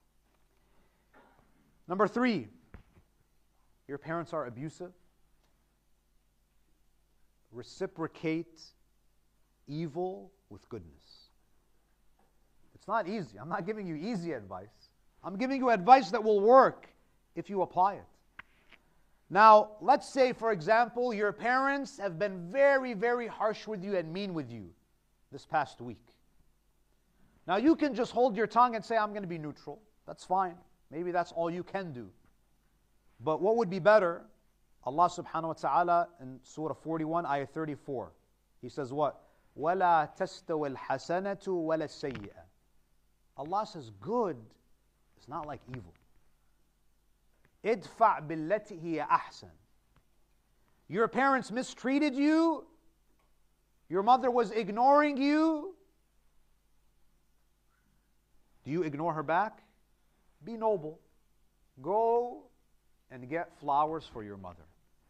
number 3, your parents are abusive. Reciprocate evil with goodness. It's not easy. I'm not giving you easy advice. I'm giving you advice that will work if you apply it. Now, let's say, for example, your parents have been very, very harsh with you and mean with you this past week. Now, you can just hold your tongue and say, I'm going to be neutral. That's fine. Maybe that's all you can do. But what would be better? Allah subhanahu wa ta'ala in Surah 41, ayah 34, He says what? وَلَا تَسْتَوِ الْحَسَنَةُ وَلَا السَّيِّئَةُ. Allah says good is not like evil. إِدْفَعْ بِالَّتِي هِيَ أَحْسَنُ. Your parents mistreated you. Your mother was ignoring you. Do you ignore her back? Be noble. Go and get flowers for your mother.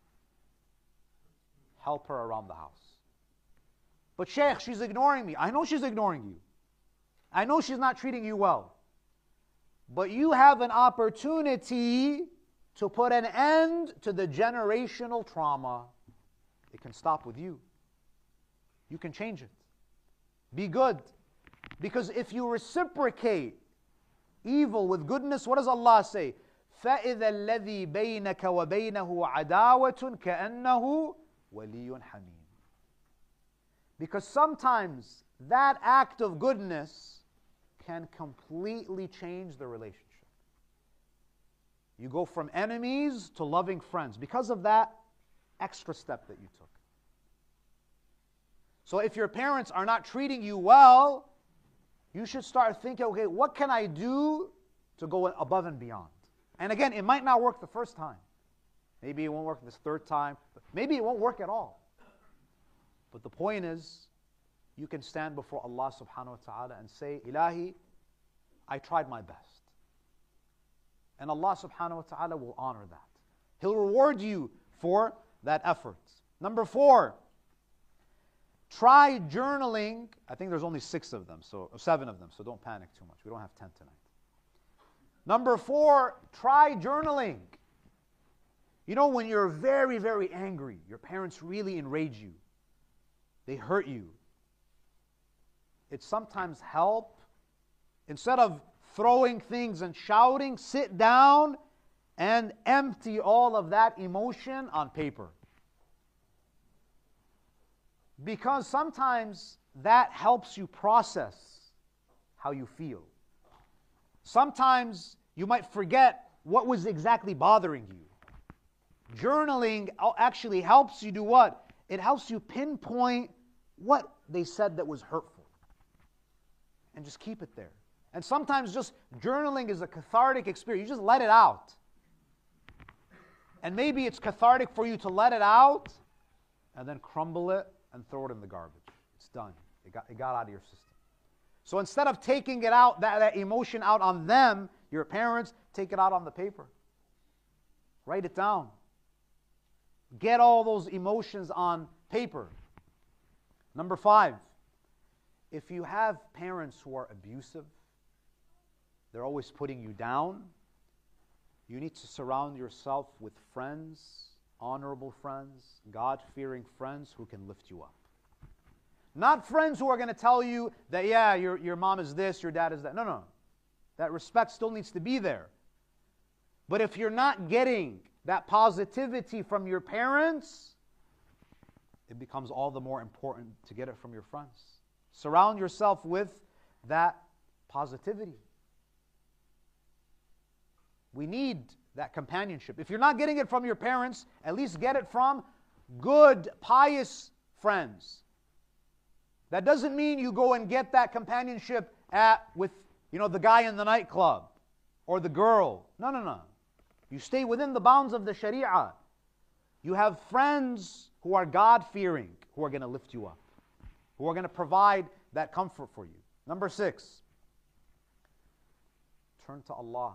Help her around the house. But Shaykh, she's ignoring me. I know she's ignoring you. I know she's not treating you well. But you have an opportunity to put an end to the generational trauma. It can stop with you. You can change it. Be good. Because if you reciprocate evil with goodness, what does Allah say? فَإِذَا الَّذِي بَيْنَكَ وَبَيْنَهُ عَدَاوَةٌ كَأَنَّهُ وَلِيٌّ حَمِيمٌ. Because sometimes that act of goodness can completely change the relationship. You go from enemies to loving friends because of that extra step that you took. So if your parents are not treating you well, you should start thinking, okay, what can I do to go above and beyond? And again, it might not work the first time. Maybe it won't work this third time. Maybe it won't work at all. But the point is, you can stand before Allah subhanahu wa ta'ala and say, Ilahi, I tried my best. And Allah subhanahu wa ta'ala will honor that. He'll reward you for that effort. Number 4, try journaling. I think there's only 7 of them, so don't panic too much. We don't have 10 tonight. Number 4, try journaling. You know, when you're very, very angry, your parents really enrage you. They hurt you. it sometimes helps, instead of throwing things and shouting, sit down and empty all of that emotion on paper. Because sometimes that helps you process how you feel. Sometimes you might forget what was exactly bothering you. Journaling actually helps you do what? It helps you pinpoint what they said that was hurtful. And just keep it there. And sometimes just journaling is a cathartic experience. You just let it out. And maybe it's cathartic for you to let it out and then crumble it and throw it in the garbage. It's done. It got out of your system. So instead of taking it out, that emotion out on them, your parents, take it out on the paper. Write it down. Get all those emotions on paper. Number 5, if you have parents who are abusive, they're always putting you down, you need to surround yourself with friends, honorable friends, God-fearing friends who can lift you up. Not friends who are going to tell you that, yeah, your mom is this, your dad is that. No. That respect still needs to be there. But if you're not getting that positivity from your parents, it becomes all the more important to get it from your friends. Surround yourself with that positivity. We need that companionship. If you're not getting it from your parents, at least get it from good, pious friends. That doesn't mean you go and get that companionship with the guy in the nightclub or the girl. No. You stay within the bounds of the Sharia. You have friends who are God-fearing, who are going to lift you up, who are going to provide that comfort for you. Number 6, turn to Allah.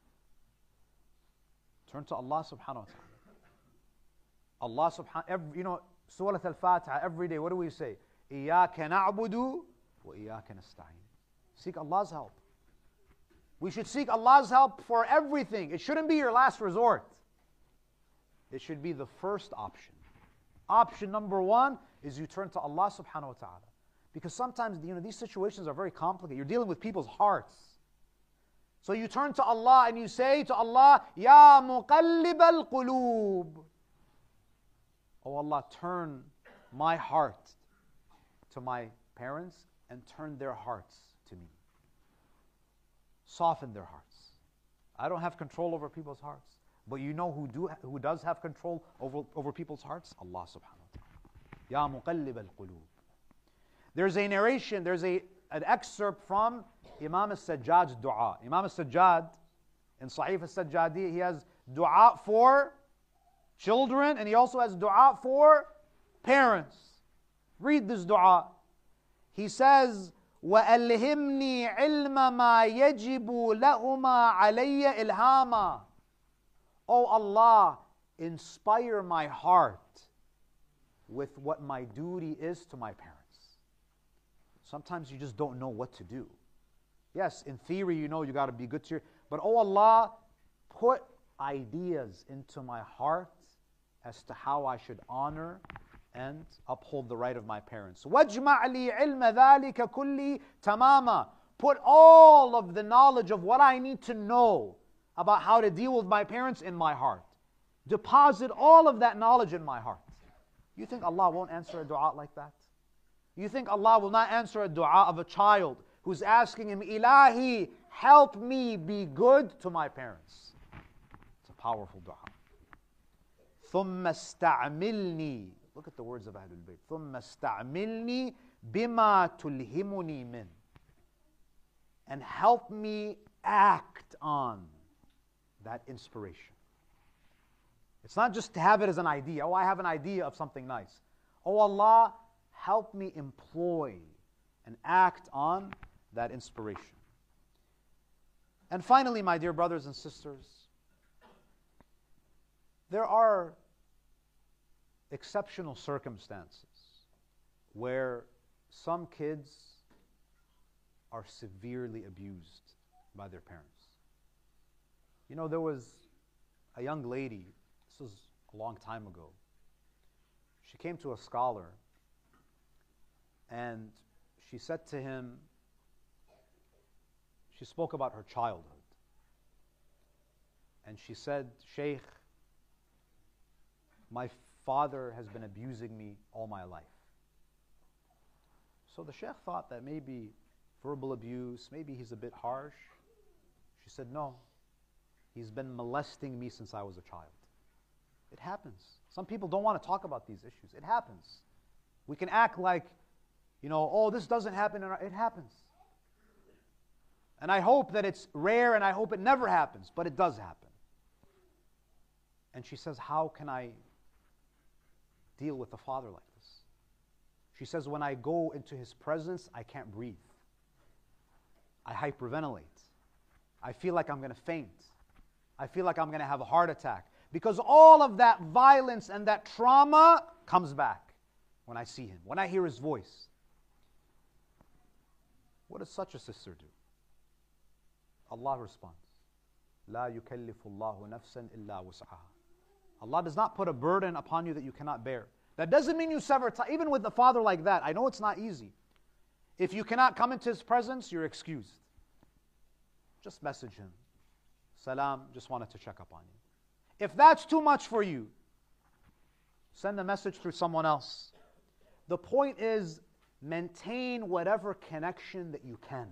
Turn to Allah subhanahu wa ta'ala. Allah subhanahu, Surah Al-Fatiha, every day, what do we say? إِيَّاكَ نَعْبُدُ وَإِيَّاكَ نَسْتَعِينُ. Seek Allah's help. We should seek Allah's help for everything. It shouldn't be your last resort. It should be the first option. Option number 1 is you turn to Allah subhanahu wa ta'ala. Because sometimes these situations are very complicated. You're dealing with people's hearts. So you turn to Allah and you say to Allah, Ya muqallib al-qulub. Oh Allah, turn my heart to my parents and turn their hearts to me. Soften their hearts. I don't have control over people's hearts. But you know who does have control over people's hearts? Allah subhanahu wa ta'ala. Ya muqallib al-qulub. There's a narration, an excerpt from Imam al-Sajjad's dua. Imam al-Sajjad, in Sahih al-Sajjadi, he has dua for children and he also has dua for parents. Read this dua. He says, وَأَلْهِمْنِي عِلْمَ مَا يَجِبُ لَهُمَا عَلَيَّ إِلْهَامًا. Oh Allah, inspire my heart with what my duty is to my parents. Sometimes you just don't know what to do. Yes, in theory you got to be good to your... But oh Allah, put ideas into my heart as to how I should honor and uphold the right of my parents. وَاجْمَعْ لِي عِلْمَ ذَلِكَ كُلِّ تَمَامًا. Put all of the knowledge of what I need to know about how to deal with my parents in my heart. Deposit all of that knowledge in my heart. You think Allah won't answer a dua like that? You think Allah will not answer a dua of a child who's asking him, Ilahi, help me be good to my parents? It's a powerful dua. ثُمَّ اسْتَعْمِلْنِي. Look at the words of Ahlul Bayt. ثُمَّ اسْتَعْمِلْنِي بِمَا تُلْهِمُنِي مِنْ. And help me act on that inspiration. It's not just to have it as an idea. Oh, I have an idea of something nice. Oh Allah, help me employ and act on that inspiration. And finally, my dear brothers and sisters, there are exceptional circumstances where some kids are severely abused by their parents. There was a young lady, this was a long time ago. She came to a scholar and she said to him, she spoke about her childhood. And she said, Shaykh, my father has been abusing me all my life. So the Shaykh thought that maybe verbal abuse, maybe he's a bit harsh. She said, no, he's been molesting me since I was a child. It happens. Some people don't want to talk about these issues. It happens. We can act like, oh, this doesn't happen. It happens. And I hope that it's rare and I hope it never happens, but it does happen. And she says, how can I deal with a father like this? She says, when I go into his presence, I can't breathe. I hyperventilate. I feel like I'm going to faint. I feel like I'm going to have a heart attack. Because all of that violence and that trauma comes back when I see him, when I hear his voice. What does such a sister do? Allah responds, لا يكلف الله نفسا إلا وسعها. Allah does not put a burden upon you that you cannot bear. That doesn't mean you sever ties. Even with a father like that, I know it's not easy. If you cannot come into his presence, you're excused. Just message him. Salam, just wanted to check up on you. If that's too much for you, send a message through someone else. The point is, maintain whatever connection that you can.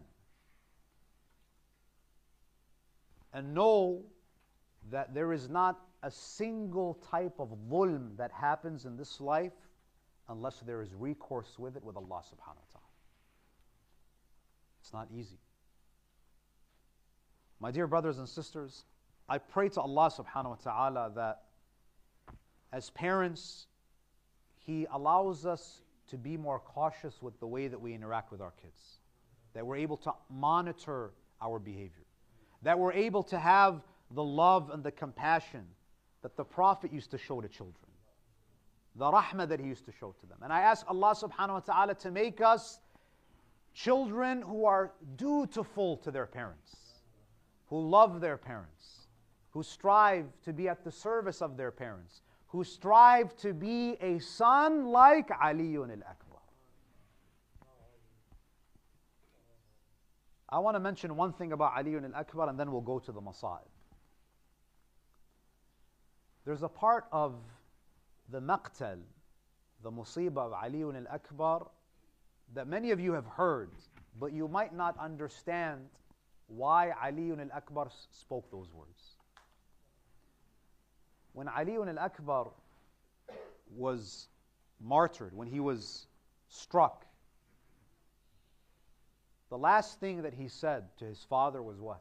And know that there is not a single type of dhulm that happens in this life unless there is recourse with it with Allah subhanahu wa ta'ala. It's not easy. My dear brothers and sisters, I pray to Allah subhanahu wa ta'ala that as parents, He allows us to be more cautious with the way that we interact with our kids. That we're able to monitor our behavior. That we're able to have the love and the compassion that the Prophet used to show to children. The rahmah that he used to show to them. And I ask Allah subhanahu wa ta'ala to make us children who are dutiful to their parents, who love their parents, who strive to be at the service of their parents, who strive to be a son like Aliyun al-Akbar. I want to mention one thing about Aliyun al-Akbar and then we'll go to the masa'ib. There's a part of the maqtal, the musibah of Aliyun al-Akbar that many of you have heard, but you might not understand why Aliyun al-Akbar spoke those words. When Aliyun al-Akbar was martyred, when he was struck, the last thing that he said to his father was what?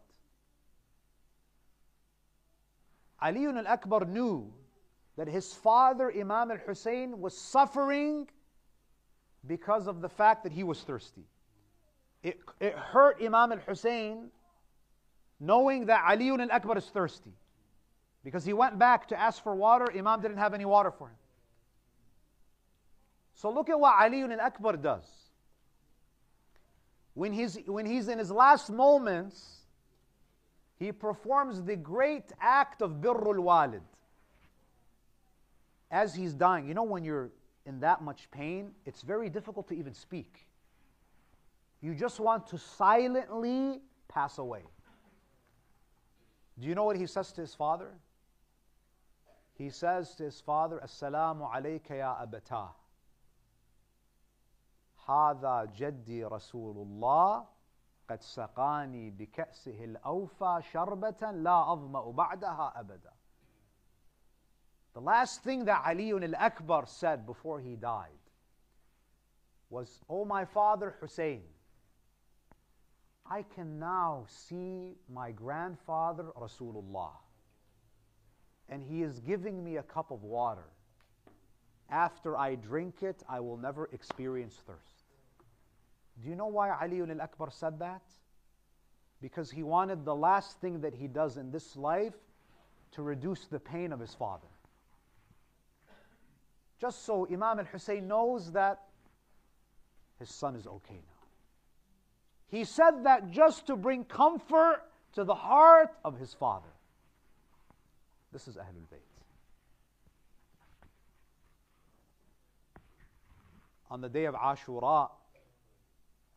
Aliyun al-Akbar knew that his father, Imam al-Hussein, was suffering because of the fact that he was thirsty. It hurt Imam al-Hussein knowing that Aliyun al-Akbar is thirsty. Because he went back to ask for water, Imam didn't have any water for him. So look at what Aliyun al-Akbar does. When he's in his last moments, he performs the great act of birrul walid. As he's dying, when you're in that much pain, it's very difficult to even speak. You just want to silently pass away. Do you know what he says to his father? He says to his father, Assalamu alayka ya abatah. هذا جدي رسول الله قد سقاني بكأسه الأوفى شربة لا أظمأ بعدها أبدا. The last thing that Aliyun al-Akbar said before he died was, "O my father Hussein, I can now see my grandfather Rasulullah, and he is giving me a cup of water. After I drink it, I will never experience thirst." Do you know why Aliyun al-Akbar said that? Because he wanted the last thing that he does in this life to reduce the pain of his father. Just so Imam al-Hussein knows that his son is okay now. He said that just to bring comfort to the heart of his father. This is Ahlul Bayt. On the day of Ashura,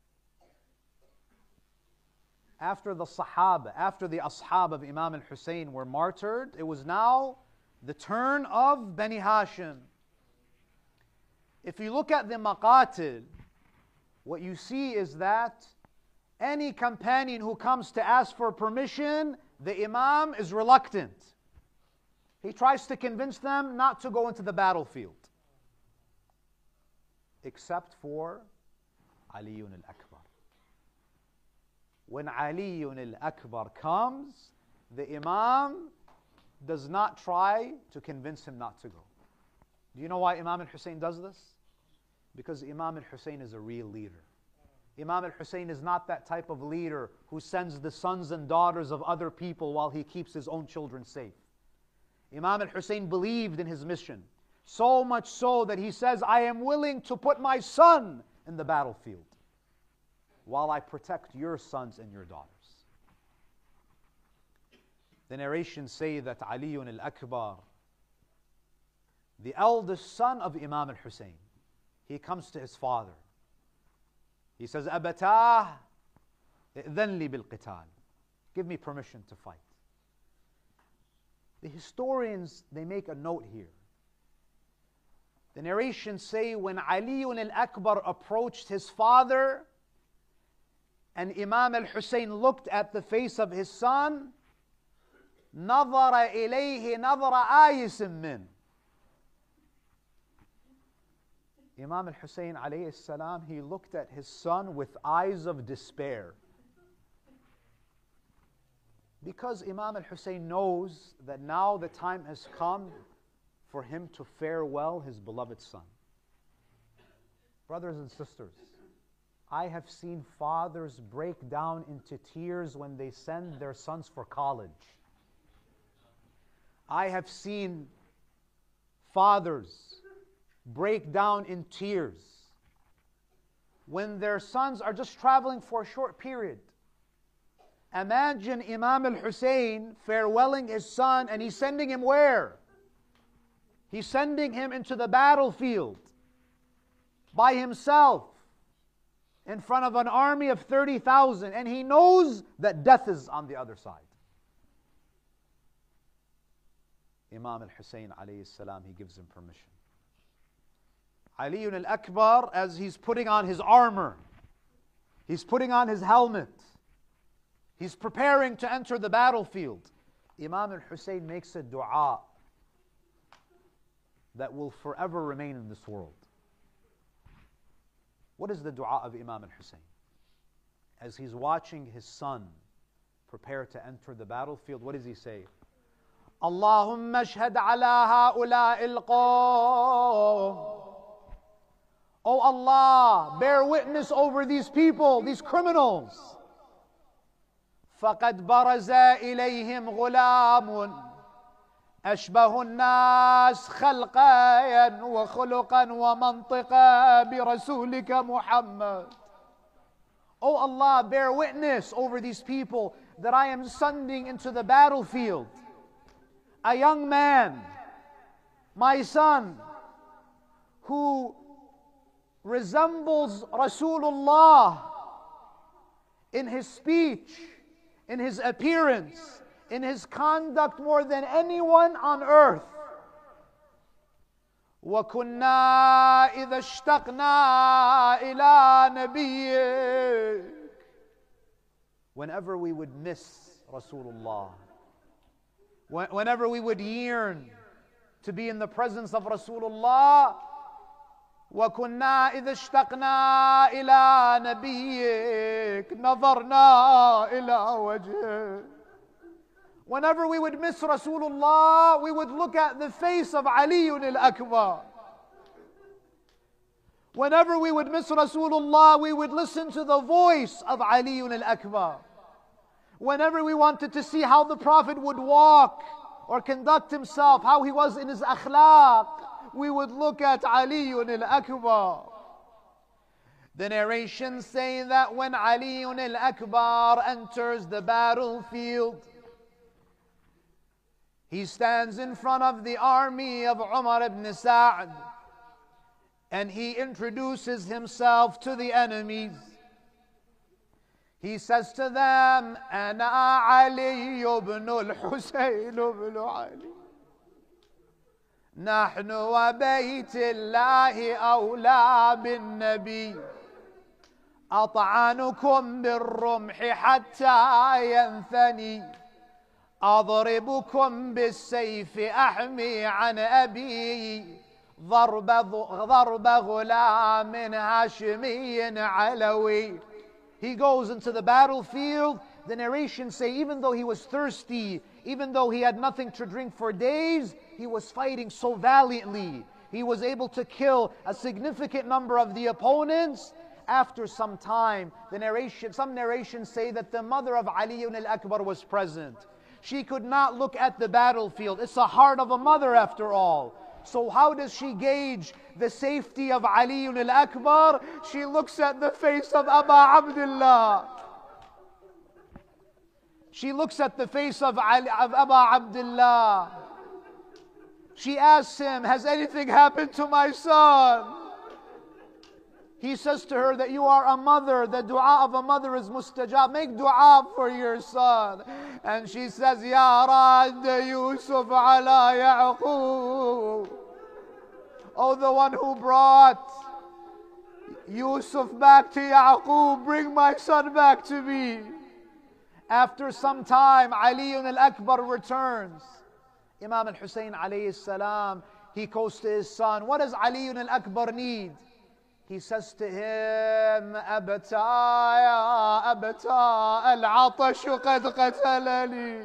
after the Sahaba, after the Ashab of Imam al-Hussein were martyred, it was now the turn of Bani Hashim. If you look at the Maqatil, what you see is that any companion who comes to ask for permission, the Imam is reluctant. He tries to convince them not to go into the battlefield. Except for Ali al-Akbar. When Ali al-Akbar comes, the Imam does not try to convince him not to go. Do you know why Imam al-Hussein does this? Because Imam al-Hussein is a real leader. Imam al-Hussein is not that type of leader who sends the sons and daughters of other people while he keeps his own children safe. Imam al-Hussein believed in his mission, so much so that he says, I am willing to put my son in the battlefield while I protect your sons and your daughters. The narrations say that Ali al-Akbar, the eldest son of Imam al-Hussein, he comes to his father. He says, Abatah, إذن لي بالقتال. Give me permission to fight. The historians, they make a note here. The narrations say when Ali al-Akbar approached his father and Imam al-Hussein looked at the face of his son, نظر إليه نظر آيس من. Imam al-Hussein alayhi salam, he looked at his son with eyes of despair. Because Imam al-Hussein knows that now the time has come for him to farewell his beloved son. Brothers and sisters, I have seen fathers break down into tears when they send their sons for college. I have seen fathers break down in tears when their sons are just traveling for a short period. Imagine Imam al-Hussein farewelling his son, and he's sending him where? He's sending him into the battlefield by himself in front of an army of 30,000, and he knows that death is on the other side. Imam al-Hussein alayhi salam, he gives him permission. Ali al-Akbar, as he's putting on his armor, he's putting on his helmet, he's preparing to enter the battlefield, Imam al-Hussein makes a dua that will forever remain in this world. What is the dua of Imam al-Hussein? As he's watching his son prepare to enter the battlefield, what does he say? Allahumma ashhad ala ha'ula'i al-qawm. Oh Allah, bear witness over these people, these criminals. فَقَدْ بَرَزَ إِلَيْهِمْ غُلَامٌ أَشْبَهُ النَّاسِ خَلْقًا وَخُلُقًا وَمَنْطِقًا بِرَسُولِكَ مُحَمَّدٍ. Oh Allah, bear witness over these people that I am sending into the battlefield a young man, my son, who resembles Rasulullah in his speech, in his appearance, in his conduct more than anyone on earth. وَكُنَّا إِذَا اشْتَقْنَا إِلَىٰ نَبِيِّكَ. Whenever we would miss Rasulullah, whenever we would yearn to be in the presence of Rasulullah, وَكُنَّا إِذَا اشْتَقْنَا إِلَىٰ نَبِيِّكَ نَظَرْنَا إِلَىٰ وَجْهِكَ. Whenever we would miss Rasulullah, we would look at the face of Ali al-Akbar. Whenever we would miss Rasulullah, we would listen to the voice of Ali al-Akbar. Whenever we wanted to see how the Prophet would walk or conduct himself, how he was in his akhlaq, we would look at Ali al-Akbar. The narrations say that when Ali al-Akbar enters the battlefield, he stands in front of the army of Umar ibn Sa'd and he introduces himself to the enemies. He says to them, أنا علي بن الحسين بن علي نحن وبيت الله أولى بالنبي أطعنكم بالرمح حتى ينثني أضربكم بالسيف أحمي عن أبي ضرب غلام هاشمي علوي. He goes into the battlefield. The narrations say even though he was thirsty, even though he had nothing to drink for days, he was fighting so valiantly. He was able to kill a significant number of the opponents. After some time, some narrations say that the mother of Ali ibn al-Akbar was present. She could not look at the battlefield. It's the heart of a mother after all. So how does she gauge the safety of Ali ibn al-Akbar? She looks at the face of Aba Abdullah. She looks at the face of Aba Abdullah. She asks him, has anything happened to my son? He says to her that you are a mother. The dua of a mother is mustajab. Make dua for your son. And she says, Ya Rad Yusuf ala Ya'qub. Oh, the one who brought Yusuf back to Ya'qub, bring my son back to me. After some time, Ali ibn al-Akbar returns. Imam al-Hussein alayhi salam, he goes to his son. What does Ali ibn al-Akbar need? He says to him, أبتا يا أبتا العطش قد قتلني.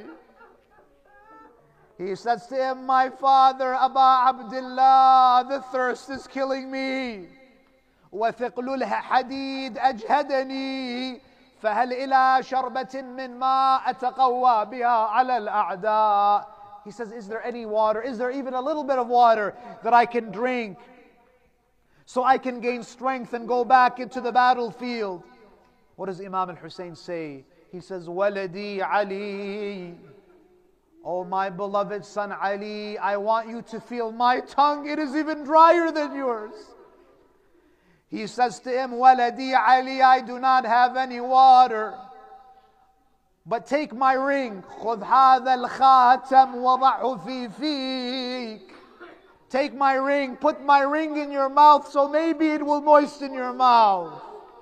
He says to him, my father, Aba Abdullah, the thirst is killing me. وثقل الحديد أجهدني. فهل إلى شربة من ماء أتقوى بها على الأعداء. He says, is there any water? Is there even a little bit of water that I can drink so I can gain strength and go back into the battlefield? What does Imam al-Hussein say? He says, Waladi Ali. Oh, my beloved son Ali, I want you to feel my tongue. It is even drier than yours. He says to him, Waladi Ali, I do not have any water. But take my ring. خذ هذا الخاتم وضعه في فيك. Take my ring, put my ring in your mouth so maybe it will moisten your mouth.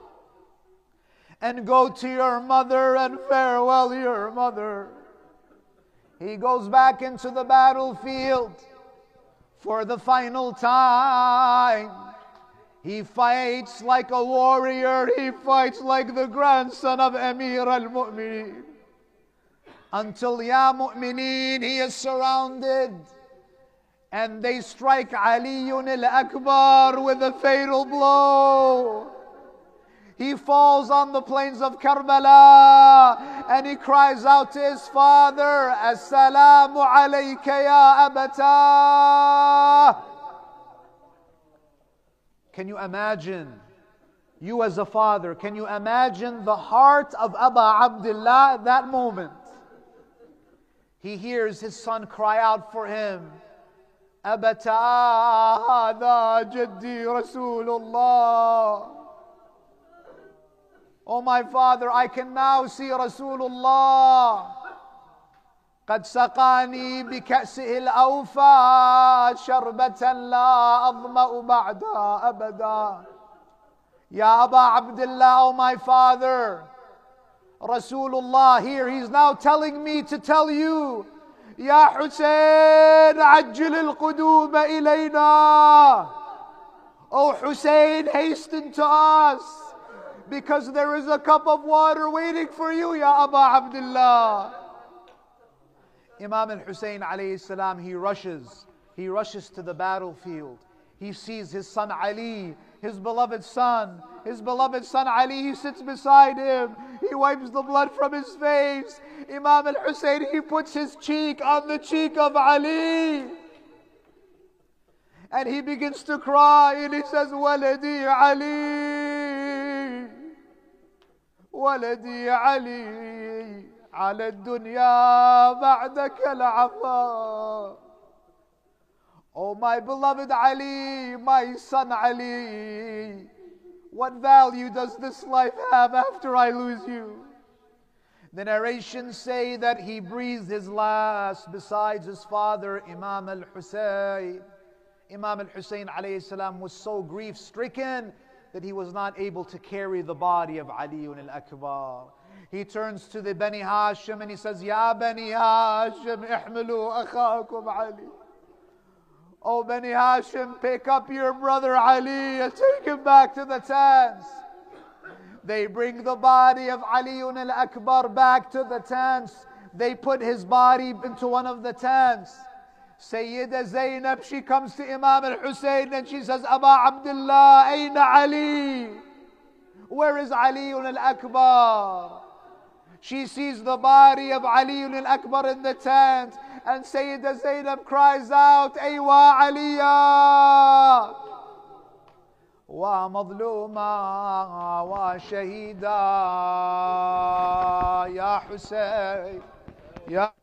And go to your mother and farewell your mother. He goes back into the battlefield for the final time. He fights like a warrior. He fights like the grandson of Amir al-Mu'mineen. Until Ya Mu'mineen, he is surrounded. And they strike Ali al-Akbar with a fatal blow. He falls on the plains of Karbala and he cries out to his father, As-salamu alayka ya abata. Can you imagine, you as a father, can you imagine the heart of Aba Abdullah at that moment? He hears his son cry out for him, أبتا هذا جدي رسول الله. Oh my father, I can now see Rasulullah. قد سقاني بكأسه الأوفى شربة لا أظمأ بعدها أبدا. Ya Aba Abdullah, oh my father, Rasulullah here, he's now telling me to tell you, Ya Hussein, عجل القدوم إلينا. Oh Hussein, hasten to us, because there is a cup of water waiting for you, Ya Aba Abdullah. Imam al-Hussein alayhi salam, he rushes to the battlefield. He sees his son Ali, his beloved son Ali. He sits beside him. He wipes the blood from his face. Imam al-Hussein, he puts his cheek on the cheek of Ali. And he begins to cry and he says, Waladi Ali, Waladi Ali, على الدنيا بعدك العفا. Oh my beloved Ali, my son Ali, What value does this life have after I lose you? The narrations say that he breathed his last besides his father, Imam al-Husayn. Imam al-Husayn alayhi salam was so grief-stricken that he was not able to carry the body of Ali al-Akbar. He turns to the Bani Hashim and he says, Ya Bani Hashim, ihmilu akhakum Ali. Oh Bani Hashim, pick up your brother Ali and take him back to the tents. They bring the body of Ali al-Akbar back to the tents. They put his body into one of the tents. Sayyida Zainab, she comes to Imam al-Husayn and she says, Aba Abdullah, ayna Ali? Where is Ali al-Akbar? She sees the body of Ali al-Akbar in the tent, and Sayyida Zainab cries out, Aywa Aliya! Wa madluma wa shahida, Ya Husayn, Ya